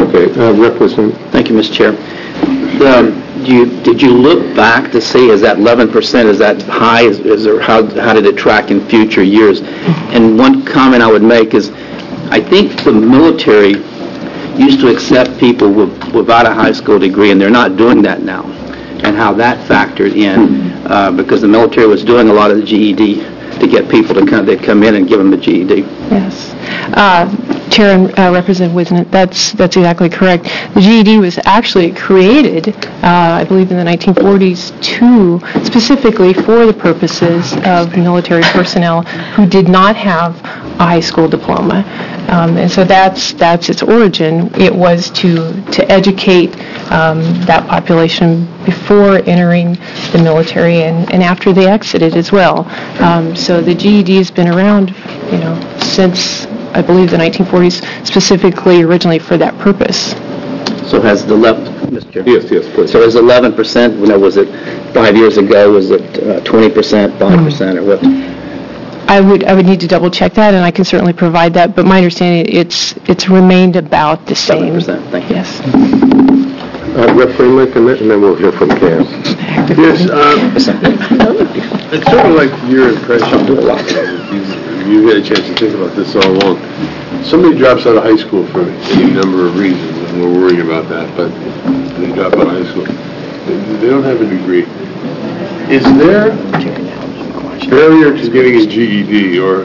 Speaker 1: Okay, uh, Representative.
Speaker 20: Thank you, Mister Chair. The, do you, did you look back to see, is that eleven percent, is that high? Is, is there, how, how did it track in future years? And one comment I would make is, I think the military used to accept people with, without a high school degree, and they're not doing that now, and how that factored in, uh, because the military was doing a lot of the G E D to get people to come, they'd come in and give them the G E D.
Speaker 19: Yes. Uh, Chair and uh, Representative Wisnett, that's that's exactly correct. The G E D was actually created, uh, I believe, in the nineteen forties to specifically for the purposes of military personnel who did not have a high school diploma, um, and so that's that's its origin. It was to to educate um, that population before entering the military and, and after they exited as well. Um, so the G E D has been around, you know, since I believe the nineteen forties, specifically originally for that purpose.
Speaker 20: So has the left, Mister Chair?
Speaker 1: Yes, yes, please.
Speaker 20: So is eleven percent, you know, was it five years ago, was it uh, twenty percent, five percent, or what?
Speaker 19: I would I would need to double check that, and I can certainly provide that, but my understanding it's it's remained about the same.
Speaker 20: seven percent, thank you.
Speaker 19: Yes.
Speaker 1: Uh, Representative Greenlick, and then and then we'll hear from Cam.
Speaker 2: Yes, um, it's sort of like your impression. You've had a chance to think about this all along. Somebody drops out of high school for any number of reasons, and we're worrying about that, but they drop out of high school. They don't have a degree. Is there a barrier to getting a G E D, or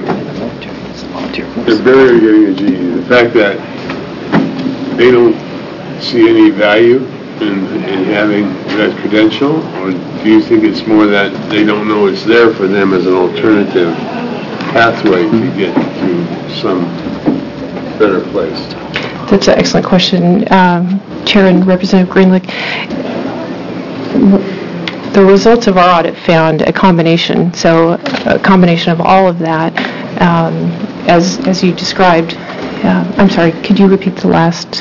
Speaker 2: a barrier to getting a G E D? The fact that they don't see any value in, in having that credential, or do you think it's more that they don't know it's there for them as an alternative pathway to get to some better place?
Speaker 19: That's an excellent question, um, Chair and Representative Greenlick. The results of our audit found a combination, so a combination of all of that, um, as as you described. Uh, I'm sorry, could you repeat the last?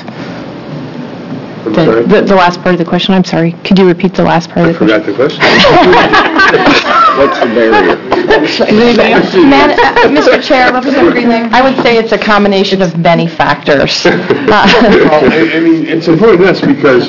Speaker 2: I'm
Speaker 19: the,
Speaker 2: sorry?
Speaker 19: The, the last part of the question. I'm sorry. Could you repeat the last part
Speaker 2: I
Speaker 19: of the question?
Speaker 2: forgot the question.
Speaker 3: What's the barrier?
Speaker 11: Man, uh, Mister Chair, Representative Greenlick, I would say it's a combination of many factors.
Speaker 2: Well, I, I mean, it's important to us because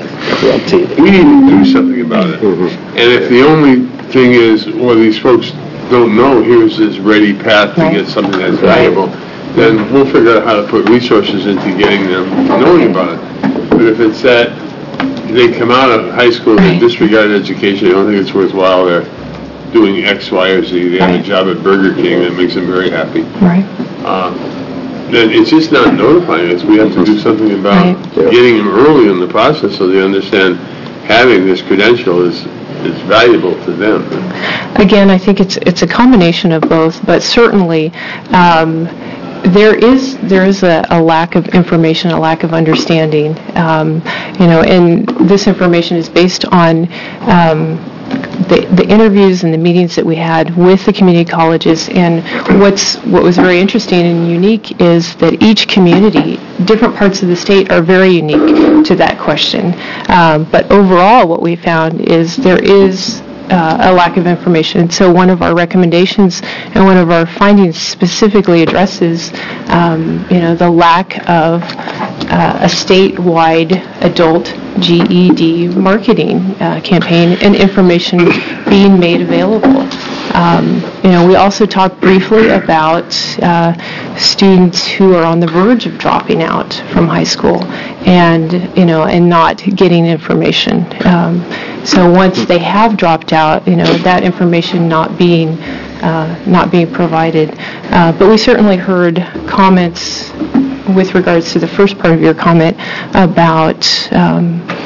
Speaker 2: we need to do something about it. And if the only thing is, well, these folks don't know, here's this ready path to get something that's valuable, then we'll figure out how to put resources into getting them knowing about it. But if it's that they come out of high school, they disregard education, they don't think it's worthwhile, they're doing X, Y, or Z, they have a job at Burger King that makes them very happy.
Speaker 19: Right.
Speaker 2: Uh, then it's just not notifying us. We have to do something about
Speaker 19: Right.
Speaker 2: getting them early in the process so they understand having this credential is is valuable to them.
Speaker 19: Again, I think it's it's a combination of both, but certainly um, there is there is a, a lack of information, a lack of understanding, um, you know, and this information is based on um, the, the interviews and the meetings that we had with the community colleges. And what's what was very interesting and unique is that each community, different parts of the state, are very unique to that question. Um, but overall, what we found is there is Uh, a lack of information. So one of our recommendations and one of our findings specifically addresses, um, you know, the lack of uh, a statewide adult G E D marketing uh, campaign and information being made available. Um, you know, we also talked briefly about uh, students who are on the verge of dropping out from high school and, you know, and not getting information. Um, so once they have dropped out, you know, that information not being uh, not being provided. Uh, but we certainly heard comments with regards to the first part of your comment about um,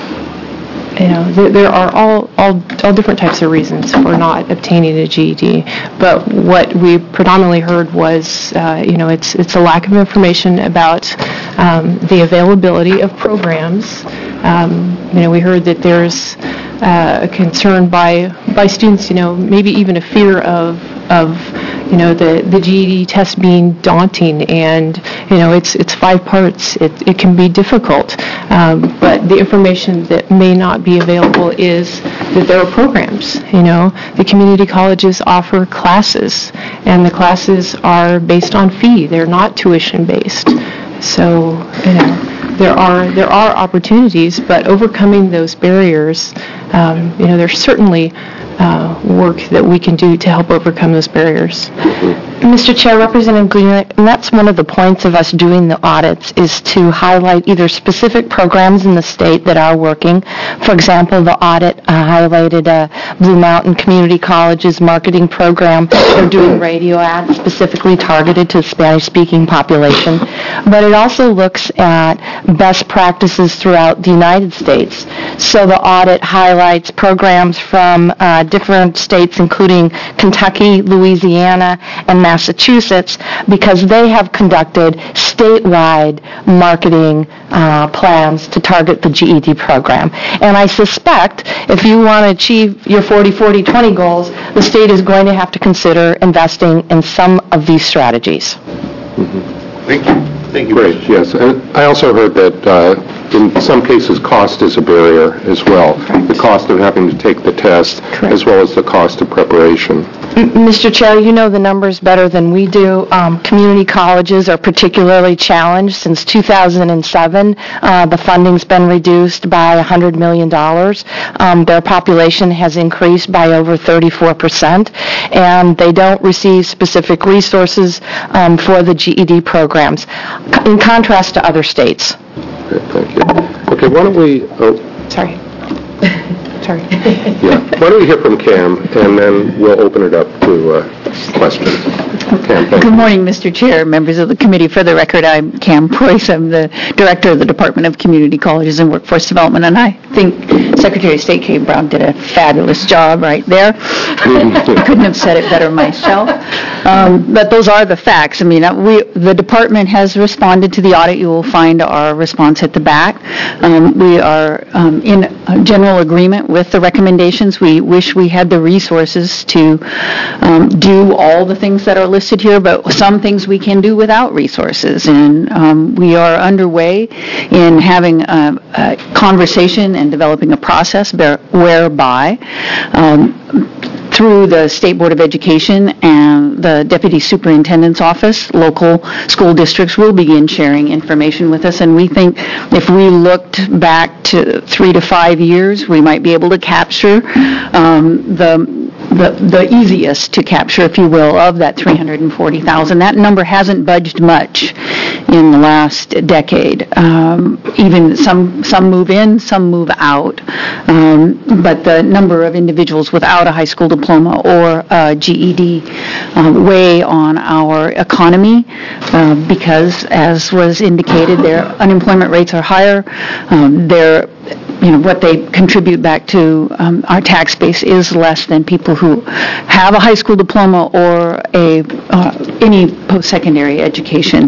Speaker 19: you know, there, there are all, all all different types of reasons for not obtaining a G E D, but what we predominantly heard was, uh, you know, it's it's a lack of information about um, the availability of programs. Um, you know, we heard that there's uh, a concern by by students, you know, maybe even a fear of of you know the the G E D test being daunting, and you know it's it's five parts. It it can be difficult, um, but the information that may not be available is that there are programs. You know, the community colleges offer classes, and the classes are based on fee. They're not tuition based. So you know there are there are opportunities, but overcoming those barriers, um, you know, there's certainly uh, work that we can do to help overcome those barriers.
Speaker 18: Mister Chair, Representative Greenlick, and that's one of the points of us doing the audits, is to highlight either specific programs in the state that are working. For example, the audit uh, highlighted uh, Blue Mountain Community College's marketing program. They're doing radio ads specifically targeted to the Spanish-speaking population. But it also looks at best practices throughout the United States. So the audit highlights programs from uh, different states, including Kentucky, Louisiana, and Massachusetts, because they have conducted statewide marketing uh, plans to target the G E D program. And I suspect if you want to achieve your forty forty twenty goals, the state is going to have to consider investing in some of these strategies.
Speaker 1: Mm-hmm. Thank you. Thank you. Great, yes. And I also heard that uh, in some cases cost is a barrier as well. Correct. The cost of having to take the test, correct, as well as the cost of preparation.
Speaker 18: Mister Chair, you know the numbers better than we do. Um, community colleges are particularly challenged. Since two thousand seven, uh, the funding's been reduced by one hundred million dollars. Um, their population has increased by over thirty-four percent, and they don't receive specific resources um, for the G E D programs, in contrast to other states.
Speaker 1: Okay, thank you. Okay, why don't we... Oh.
Speaker 18: Sorry. Sorry.
Speaker 1: Yeah. Why don't we hear from Cam, and then we'll open it up to uh, questions. Cam, thank
Speaker 21: Good
Speaker 1: you.
Speaker 21: morning, Mister Chair, members of the committee. For the record, I'm Cam Preuss. I'm the Director of the Department of Community Colleges and Workforce Development, and I think Secretary of State Kay Brown did a fabulous job right there. I couldn't have said it better myself. Um, but those are the facts. I mean, we, the department has responded to the audit. You will find our response at the back. Um, we are um, in a general agreement with the recommendations. We wish we had the resources to um, do all the things that are listed here, but some things we can do without resources. And um, we are underway in having a, a conversation and developing a process bear, whereby um, through the State Board of Education and the Deputy Superintendent's Office, local school districts will begin sharing information with us. And we think if we looked back to three to five years, we might be able to capture um, the The, the easiest to capture, if you will, of that three hundred forty thousand. That number hasn't budged much in the last decade. Um, even some some move in, some move out. Um, but the number of individuals without a high school diploma or a G E D um, weigh on our economy uh, because, as was indicated, their unemployment rates are higher. Um, their you know, what they contribute back to um, our tax base is less than people who have a high school diploma or a uh, any post-secondary education.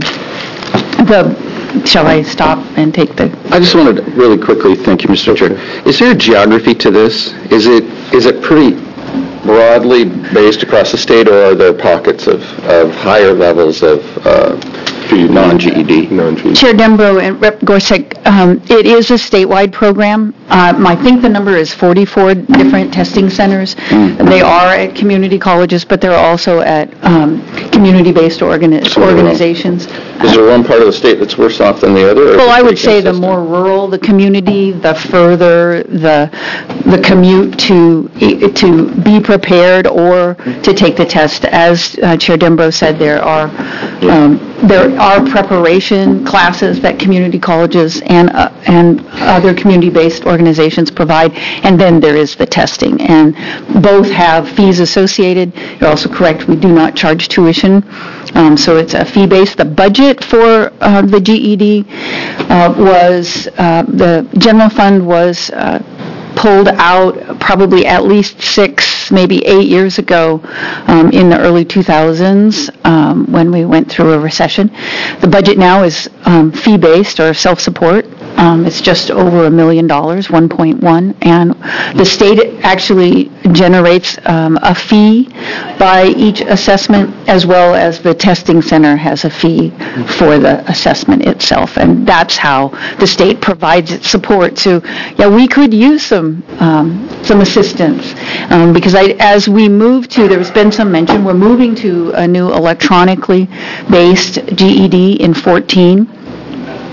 Speaker 21: The, shall I stop and take the...
Speaker 3: I just wanted to really quickly, thank you, Mister Chair. Is there a geography to this? Is it is it pretty broadly based across the state, or are there pockets of, of higher levels of uh, non-G E D?
Speaker 1: Non-G E D.
Speaker 21: Chair Dembro and Rep Gorsuch, um, it is a statewide program. Um, I think the number is forty-four different testing centers. Mm-hmm. They are at community colleges, but they're also at um, community-based organi- so organizations.
Speaker 3: Is there one part of the state that's worse off than the other?
Speaker 21: Well, I would say the more rural the community, the further the the commute to to be prepared or to take the test. As uh, Chair Dembro said, there are um, there are preparation classes that community colleges and uh, and other community-based organizations provide, and then there is the testing, and both have fees associated. You're also correct; we do not charge tuition, um, so it's a fee-based. The budget for uh, the G E D uh, was uh, the general fund was. Uh, pulled out probably at least six, maybe eight years ago um, in the early two thousands um, when we went through a recession. The budget now is um, fee-based or self-support. Um, it's just over a million dollars, one point one, and the state actually generates um, a fee by each assessment, as well as the testing center has a fee for the assessment itself, and that's how the state provides its support. So, yeah, we could use some um, some assistance um, because I, as we move to, there's been some mention, we're moving to a new electronically based G E D in fourteen.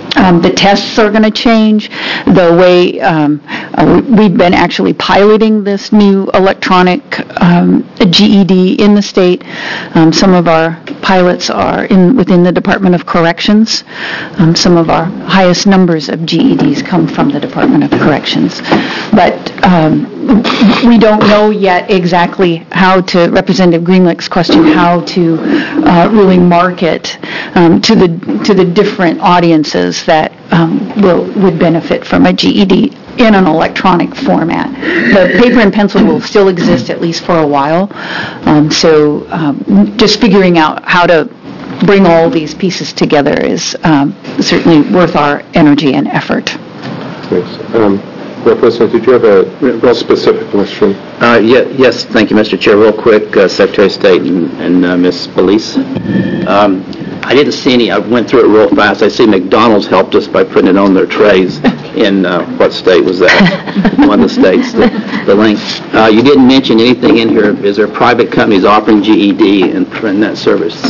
Speaker 21: Um, The tests are going to change. The way um, uh, we- we've been actually piloting this new electronic um, G E D in the state. Um, Some of our pilots are in within the Department of Corrections. Um, Some of our highest numbers of G E Ds come from the Department of Corrections. But um, we don't know yet exactly how to, Representative Greenlick's question, how to uh, really market um, to the to the different audiences that um, will would benefit from a G E D in an electronic format. The paper and pencil will still exist at least for a while. Um, so um, just figuring out how to bring all these pieces together is um, certainly worth our energy and effort.
Speaker 1: Thanks. Um, Representative, did you have a real specific question?
Speaker 20: Uh, ye- Yes, thank you, Mister Chair. Real quick, uh, Secretary of State and and, uh, Miz Belize. Um, I didn't see any, I went through it real fast. I see McDonald's helped us by putting it on their trays in, uh, what state was that? One of the states, the the link. Uh, You didn't mention anything in here. Is there private companies offering G E D and and that service?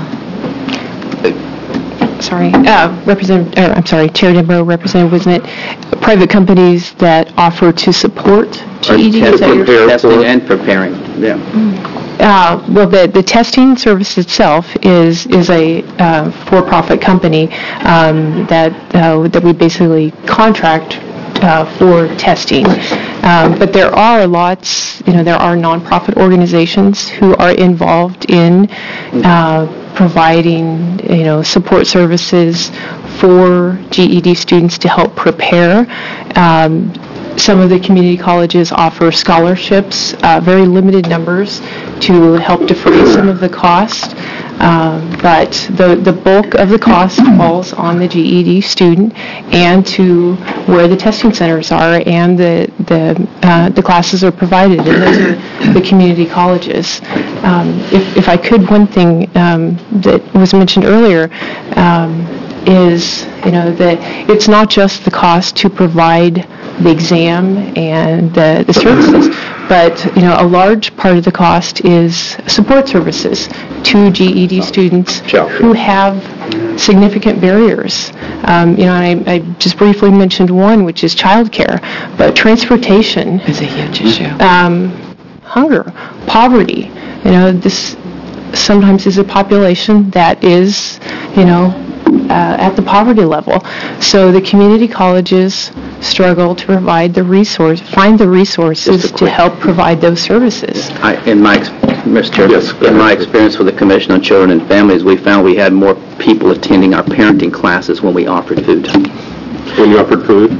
Speaker 19: Sorry, uh, Representative, or, I'm sorry, Chair Denbrough, Representative Wisnett, private companies that offer to support G E D, is that your...
Speaker 20: Testing and preparing, yeah.
Speaker 19: Uh, Well, the the testing service itself is is a uh, for-profit company um, that uh, that we basically contract uh, for testing. Um, But there are lots, you know, there are nonprofit organizations who are involved in uh, providing, you know, support services for G E D students to help prepare. Um, Some of the community colleges offer scholarships, uh, very limited numbers, to help defray some of the cost. Um, But the the bulk of the cost falls on the G E D student and to where the testing centers are and the the uh, the classes are provided, and those are the community colleges. Um, If if I could, one thing um, that was mentioned earlier um, is, you know, that it's not just the cost to provide the exam and the, the services, but, you know, a large part of the cost is support services to G E D students who have significant barriers. Um, you know, I, I just briefly mentioned one, which is childcare, but transportation is a huge issue. Um, hunger, poverty. You know, this sometimes is a population that is, you know, uh, at the poverty level. So the community colleges struggle to provide the resource, find the resources to help provide those services.
Speaker 20: I, in my, ex- Mister Chair,
Speaker 1: Yes,
Speaker 20: in my experience with the Commission on Children and Families, we found we had more people attending our parenting classes when we offered food.
Speaker 1: When you offered food?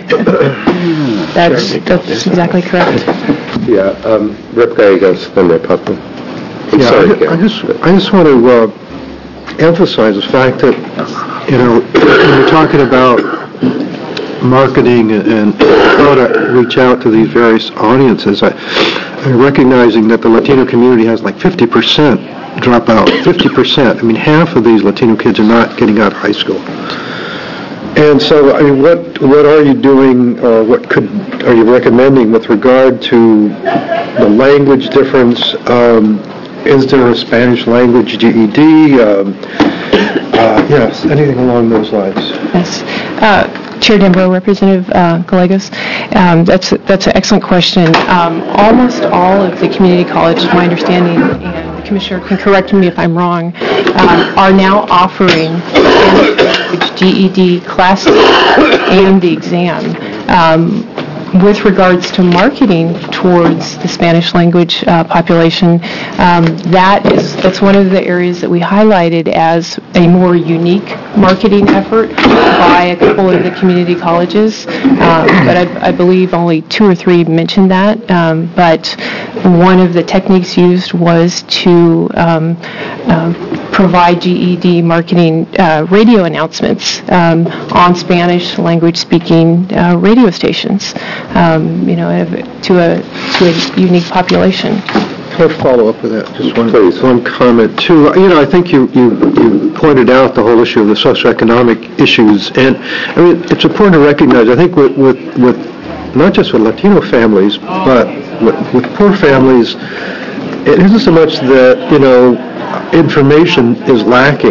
Speaker 19: That's, that's exactly correct.
Speaker 1: Yeah, um, Rep Gallegos, then Rep Huffman. I'm
Speaker 14: Yeah,
Speaker 1: sorry,
Speaker 14: I ju- I
Speaker 1: Ken.
Speaker 14: just, I just want to uh, emphasize the fact that, you know, when you're talking about marketing and how to reach out to these various audiences, I, I'm recognizing that the Latino community has like fifty percent dropout, fifty percent. I mean, half of these Latino kids are not getting out of high school. And so, I mean, what what are you doing, or what could are you recommending with regard to the language difference? Um, is there a Spanish language G E D? Um, uh, yes, anything along those lines.
Speaker 19: Yes. Uh, Chair Denbrough, Representative uh, Gallegos, um, that's that's an excellent question. Um, almost all of the community colleges, my understanding, and the Commissioner can correct me if I'm wrong, um, are now offering Spanish language G E D classes and the exam. Um, with regards to marketing towards the Spanish language uh, population, um, that is that's one of the areas that we highlighted as a more unique marketing effort by a couple of the community colleges. Um, but I, I believe only two or three mentioned that. Um, but one of the techniques used was to um, um, provide G E D marketing uh, radio announcements um, on Spanish language speaking uh, radio stations. Um, you know, to a to a unique population.
Speaker 14: Can I follow up with that? Just one, one comment too. You know, I think you, you you pointed out the whole issue of the socioeconomic issues, and I mean it's important to recognize. I think with with, with not just with Latino families, but with, with poor families, it isn't so much that you know information is lacking.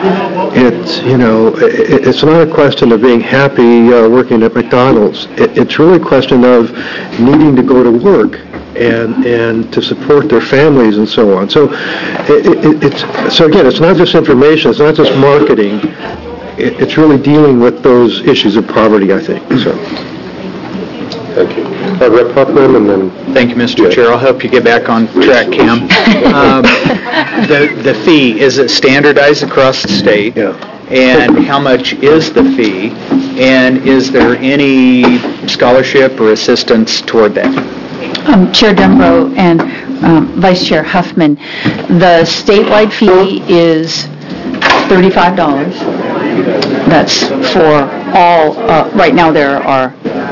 Speaker 14: it's, you know, it, it's not a question of being happy uh, working at McDonald's. It, it's really a question of needing to go to work and and to support their families and so on. So it, it, it's so again, it's not just information, it's not just marketing. It, it's really dealing with those issues of poverty, I think. So.
Speaker 1: Thank you. Uh, Rep Huffman, and then...
Speaker 17: Thank you, Mister Chair. I'll help you get back on track, Cam. Um, the, the fee, is it standardized across the state?
Speaker 14: Yeah.
Speaker 17: And how much is the fee? And is there any scholarship or assistance toward that?
Speaker 21: Um, Chair Dumbrow and um, Vice Chair Huffman, the statewide fee is thirty-five dollars. That's for all, uh, right now there are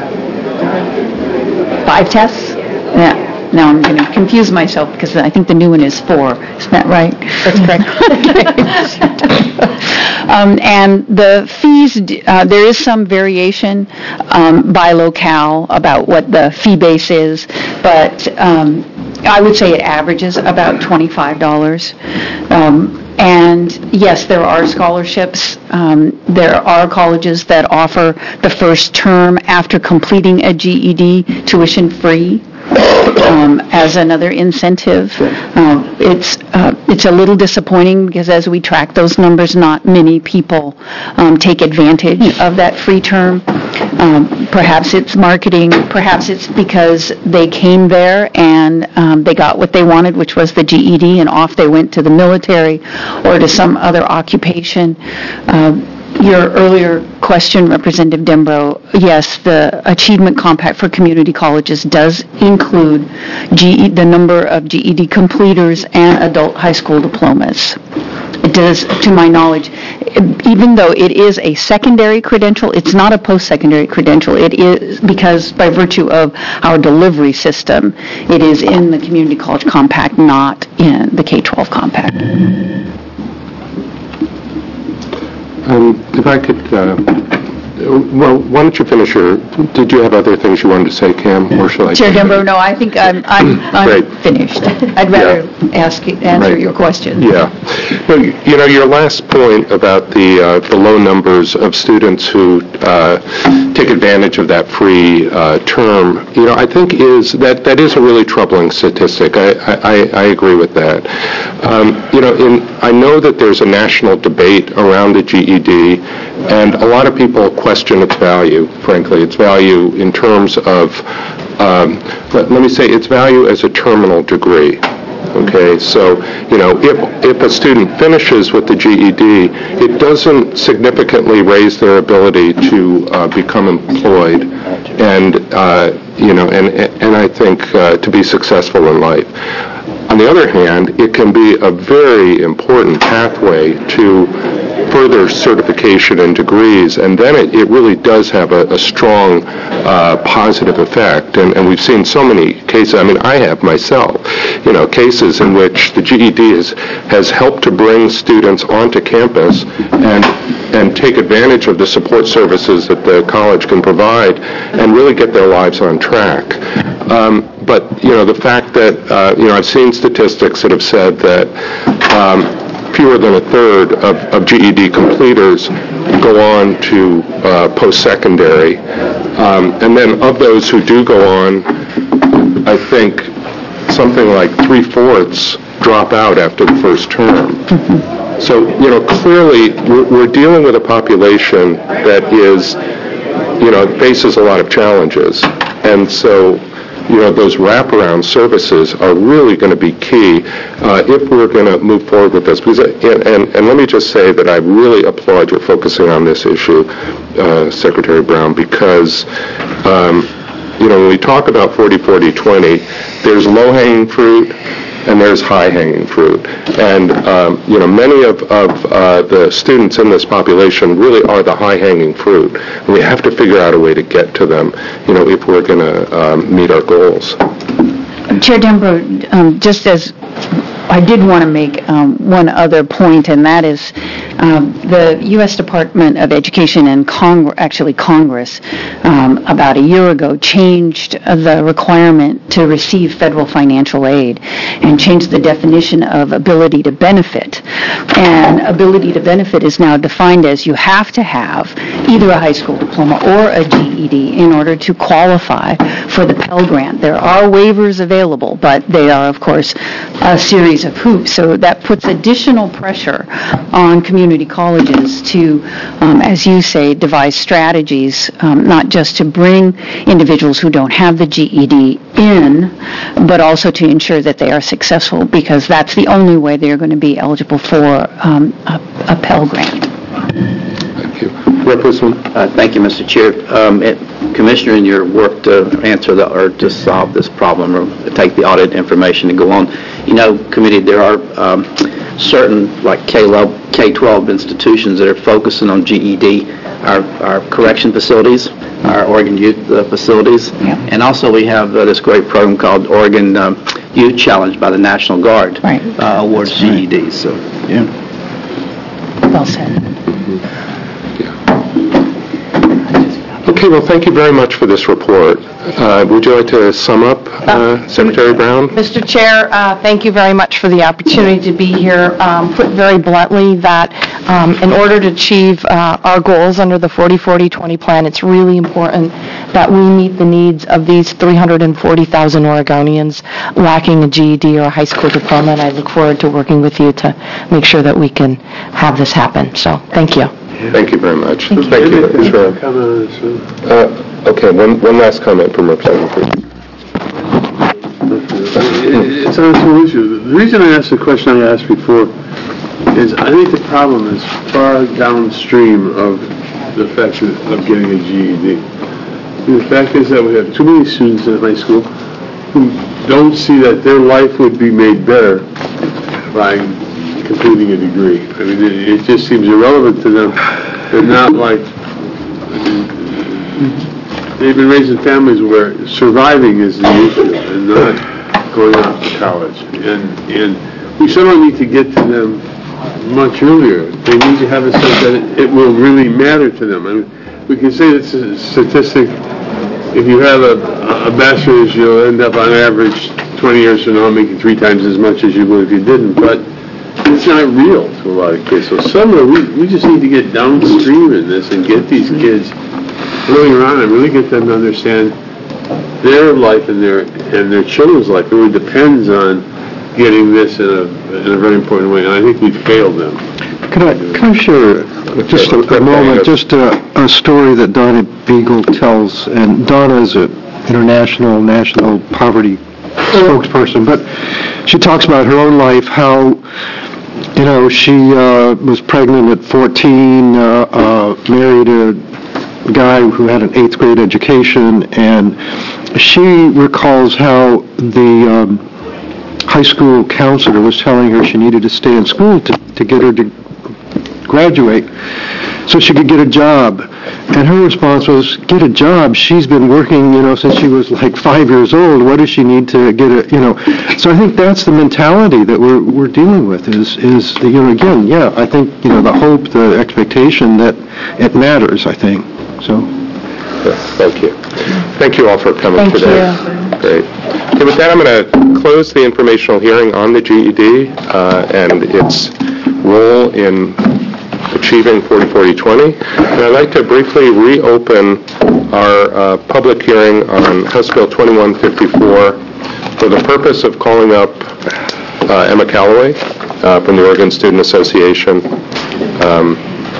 Speaker 21: five tests. Yeah. Now I'm going to confuse myself because I think the new one is four. Isn't that right?
Speaker 19: That's correct.
Speaker 21: um, and the fees, uh, there is some variation um, by locale about what the fee base is, but um, I would say it averages about twenty-five dollars. Um, And yes, there are scholarships. Um, there are colleges that offer the first term after completing a G E D tuition-free um, as another incentive. Um, it's uh, it's a little disappointing because as we track those numbers, not many people um, take advantage of that free term. Um, perhaps it's marketing. Perhaps it's because they came there and um, they got what they wanted, which was the G E D, and off they went to the military or to some other occupation. Um, your earlier question, Representative Dembrow, yes, the Achievement Compact for community colleges does include G E, the number of G E D completers and adult high school diplomas. It does, to my knowledge, even though it is a secondary credential, it's not a post-secondary credential. It is because by virtue of our delivery system, it is in the Community College Compact, not in the K twelve Compact.
Speaker 1: Um, if I could, uh, well, why don't you finish your, did you have other things you wanted to say, Cam, or shall I?
Speaker 21: Chair Dembrow, no, I think I'm, I'm, I'm
Speaker 1: Great.
Speaker 21: finished. I'd rather
Speaker 1: Yeah.
Speaker 21: ask, answer
Speaker 1: Right.
Speaker 21: your question.
Speaker 1: Yeah. No, you you know, your last point about the uh, the low numbers of students who uh, take advantage of that free uh, term, you know, I think is, that that is a really troubling statistic. I, I, I agree with that. Um, you know, in, I know that there's a national debate around the G E D, and a lot of people question its value, frankly, its value in terms of, um, let, let me say, its value as a terminal degree. Okay, so, you know, if if a student finishes with the G E D, it doesn't significantly raise their ability to uh, become employed and, uh, you know, and, and I think uh, to be successful in life. On the other hand, it can be a very important pathway to further certification and degrees, and then it, it really does have a, a strong uh, positive effect. And, and we've seen so many cases, I mean, I have myself, you know, cases in which the G E D has, has helped to bring students onto campus and and take advantage of the support services that the college can provide and really get their lives on track. Um, but, you know, the fact that, uh, you know, I've seen statistics that have said that um, fewer than a third of, of G E D completers go on to uh, post-secondary. Um, and then of those who do go on, I think something like three-fourths drop out after the first term. So, you know, clearly we're, we're dealing with a population that is, you know, faces a lot of challenges. And so, you know, those wraparound services are really going to be key uh, if we're going to move forward with this. Because, and, and, and let me just say that I really applaud your focusing on this issue, uh, Secretary Brown, because, um, you know, when we talk about forty forty twenty, there's low-hanging fruit and there's high-hanging fruit. And, um, you know, many of, of uh, the students in this population really are the high-hanging fruit. And we have to figure out a way to get to them, you know, if we're going to um, meet our goals.
Speaker 21: Chair Dembrow, um, just as I did want to make um, one other point, and that is um, the U S Department of Education and Cong- actually Congress um, about a year ago changed the requirement to receive federal financial aid and changed the definition of ability to benefit. And ability to benefit is now defined as you have to have either a high school diploma or a G E D in order to qualify for the Pell Grant. There are waivers available, but they are, of course, a series of hoops. So that puts additional pressure on community colleges to, um, as you say, devise strategies, um, not just to bring individuals who don't have the G E D in, but also to ensure that they are successful, because that's the only way they're going to be eligible for um, a, a Pell Grant.
Speaker 1: Thank you. Representative.
Speaker 20: Uh, Thank you, Mister Chair. Um, it- Commissioner, in your work to answer the, or to solve this problem, or take the audit information and go on, you know, committee, there are um, certain, like K twelve institutions that are focusing on G E D, our, our correction facilities, our Oregon Youth uh, facilities, and also we have uh, this great program called Oregon um, Youth Challenge by the National Guard,
Speaker 21: right.
Speaker 20: uh, awards G E Ds. So, yeah.
Speaker 21: Well said.
Speaker 1: Okay, well, thank you very much for this report. Uh, would you like to sum up, uh, Secretary Brown?
Speaker 19: Mister Chair, uh, thank you very much for the opportunity to be here. Um, Put very bluntly that um, in order to achieve uh, our goals under the forty forty twenty plan, it's really important that we meet the needs of these three hundred forty thousand Oregonians lacking a G E D or a high school diploma, and I look forward to working with you to make sure that we can have this happen. So, thank you.
Speaker 1: Thank you very much.
Speaker 19: Thank you.
Speaker 1: Thank you.
Speaker 2: Can I
Speaker 1: Sure.
Speaker 2: comment on this, uh,
Speaker 1: Uh, okay, one, one last comment from Representative Green.
Speaker 2: It's on two issues. The reason I asked the question I asked before is I think the problem is far downstream of the fact of of getting a G E D. The fact is that we have too many students in high school who don't see that their life would be made better by completing a degree. I mean, it, it just seems irrelevant to them. They're not like, I mean, they've been raised in families where surviving is the issue and not going off to college. And, and we somehow need to get to them much earlier. They need to have a sense that it, it will really matter to them. I mean, we can say it's a statistic. If you have a, a bachelor's, you'll end up on average twenty years from now making three times as much as you would if you didn't. But it's not real to a lot of kids. So somewhere we, we just need to get downstream in this and get these kids earlier on and really get them to understand their life and their and their children's life. It really depends on getting this in a, in a very important way. And I think we failed them.
Speaker 14: Can I, can I share just a, a moment, just a, a story that Donna Beagle tells, and Donna is an international, national poverty spokesperson, but she talks about her own life, how, you know, she uh, was pregnant at fourteen, uh, uh, married a guy who had an eighth grade education, and she recalls how the um, high school counselor was telling her she needed to stay in school to, to get her to graduate so she could get a job. And her response was, get a job? She's been working, you know, since she was like five years old. What does she need to get a, you know? So I think that's the mentality that we're we're dealing with is, is you know, again, yeah, I think, you know, the hope, the expectation that it matters, I think. So.
Speaker 1: Yes, thank you. Thank you all for coming
Speaker 19: Thank
Speaker 1: today.
Speaker 19: you.
Speaker 1: Great. Okay, with that, I'm going to close the informational hearing on the G E D uh, and its role in achieving forty forty twenty. And I'd like to briefly reopen our uh, public hearing on House Bill twenty-one fifty-four for the purpose of calling up uh, Emma Calloway uh, from the Oregon Student Association. Um,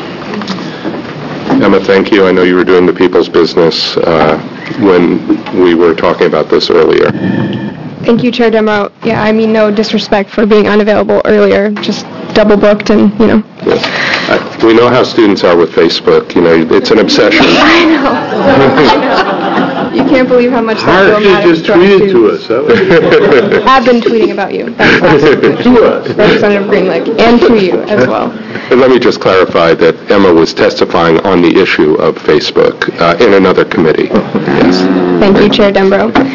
Speaker 1: Emma, thank you. I know you were doing the people's business uh, when we were talking about this earlier.
Speaker 5: Thank you, Chair Demo. Yeah, I mean no disrespect for being unavailable earlier, just double booked and, you know.
Speaker 1: Yes. Uh, we know how students are with Facebook. You know, it's an obsession.
Speaker 5: I know. I know. You can't believe how much that bill matters
Speaker 2: just
Speaker 5: to our
Speaker 2: tweeted to
Speaker 5: students.
Speaker 2: us. That was
Speaker 5: I've been tweeting about you. That's awesome.
Speaker 2: to us.
Speaker 5: Representative Greenlick, and to you as well.
Speaker 1: And let me just clarify that Emma was testifying on the issue of Facebook uh, in another committee. Yes.
Speaker 5: Thank you, Chair Dembro.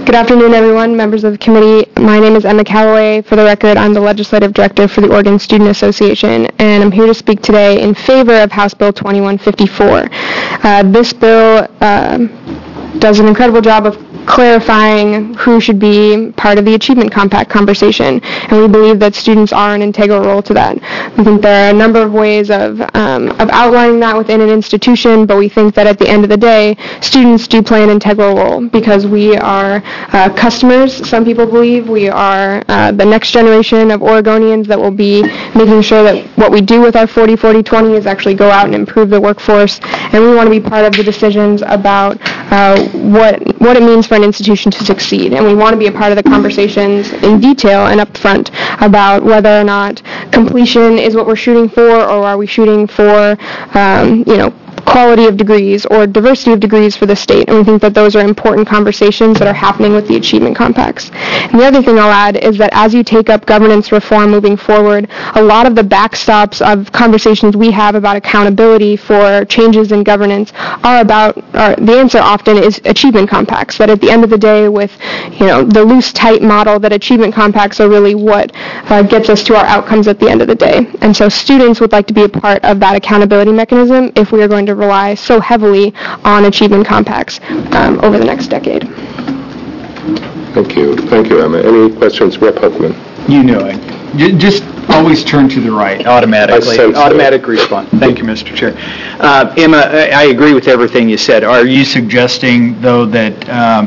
Speaker 5: Good afternoon, everyone, members of the committee. My name is Emma Calloway. For the record, I'm the Legislative Director for the Oregon Student Association, and I'm here to speak today in favor of House Bill twenty-one fifty-four. Uh, this bill uh, does an incredible job of clarifying who should be part of the Achievement Compact conversation, and we believe that students are an integral role to that. We think there are a number of ways of, um, of outlining that within an institution, but we think that at the end of the day, students do play an integral role because we are uh, customers, some people believe. We are uh, the next generation of Oregonians that will be making sure that what we do with our forty forty twenty is actually go out and improve the workforce, and we want to be part of the decisions about uh, what, what it means for an institution to succeed, and we want to be a part of the conversations in detail and upfront about whether or not completion is what we're shooting for, or are we shooting for, um, you know, quality of degrees or diversity of degrees for the state, and we think that those are important conversations that are happening with the Achievement Compacts. And the other thing I'll add is that as you take up governance reform moving forward, a lot of the backstops of conversations we have about accountability for changes in governance are about, or the answer often is Achievement Compacts, that at the end of the day with, you know, the loose, tight model, that Achievement Compacts are really what uh, gets us to our outcomes at the end of the day. And so students would like to be a part of that accountability mechanism if we are going to rely so heavily on Achievement Compacts um, over the next decade.
Speaker 1: Thank you. Thank you, Emma. Any questions, Rep Huffman?
Speaker 17: You know it. J- Just always turn to the right automatically.
Speaker 1: I sense
Speaker 17: Automatic
Speaker 1: that.
Speaker 17: response. Thank you, Mister Chair. Uh, Emma, I I agree with everything you said. Are you suggesting, though, that um,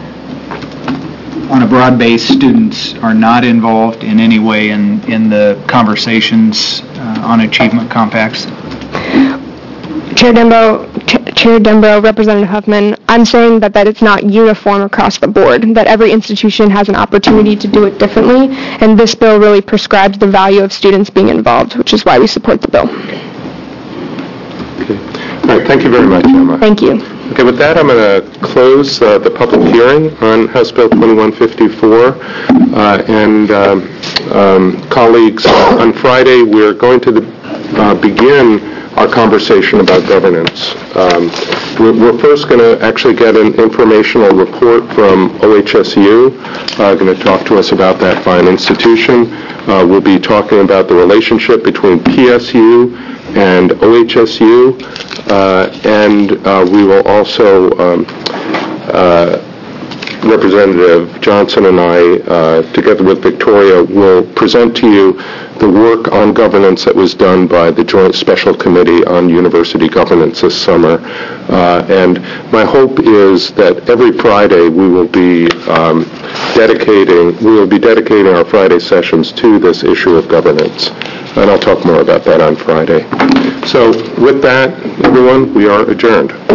Speaker 17: on a broad base, students are not involved in any way in, in the conversations uh, on Achievement Compacts?
Speaker 5: Chair Dembo, Ch- Chair Dembo, Representative Huffman, I'm saying that, that it's not uniform across the board, that every institution has an opportunity to do it differently, and this bill really prescribes the value of students being involved, which is why we support the bill.
Speaker 1: Okay. All right. Thank you very much, Emma.
Speaker 5: Thank you.
Speaker 1: Okay, with that, I'm going to close uh, the public hearing on House Bill twenty-one fifty-four. Uh, and um, um, colleagues, uh, on Friday, we're going to the, uh, begin our conversation about governance. Um, we're, we're first going to actually get an informational report from O H S U, uh, going to talk to us about that fine institution. Uh, we'll be talking about the relationship between P S U and O H S U, uh, and uh, we will also, um, uh, Representative Johnson and I, uh, together with Victoria, will present to you the work on governance that was done by the Joint Special Committee on University Governance this summer. Uh, and my hope is that every Friday we will be um, dedicating, we will be dedicating our Friday sessions to this issue of governance. And I'll talk more about that on Friday. So with that, everyone, we are adjourned.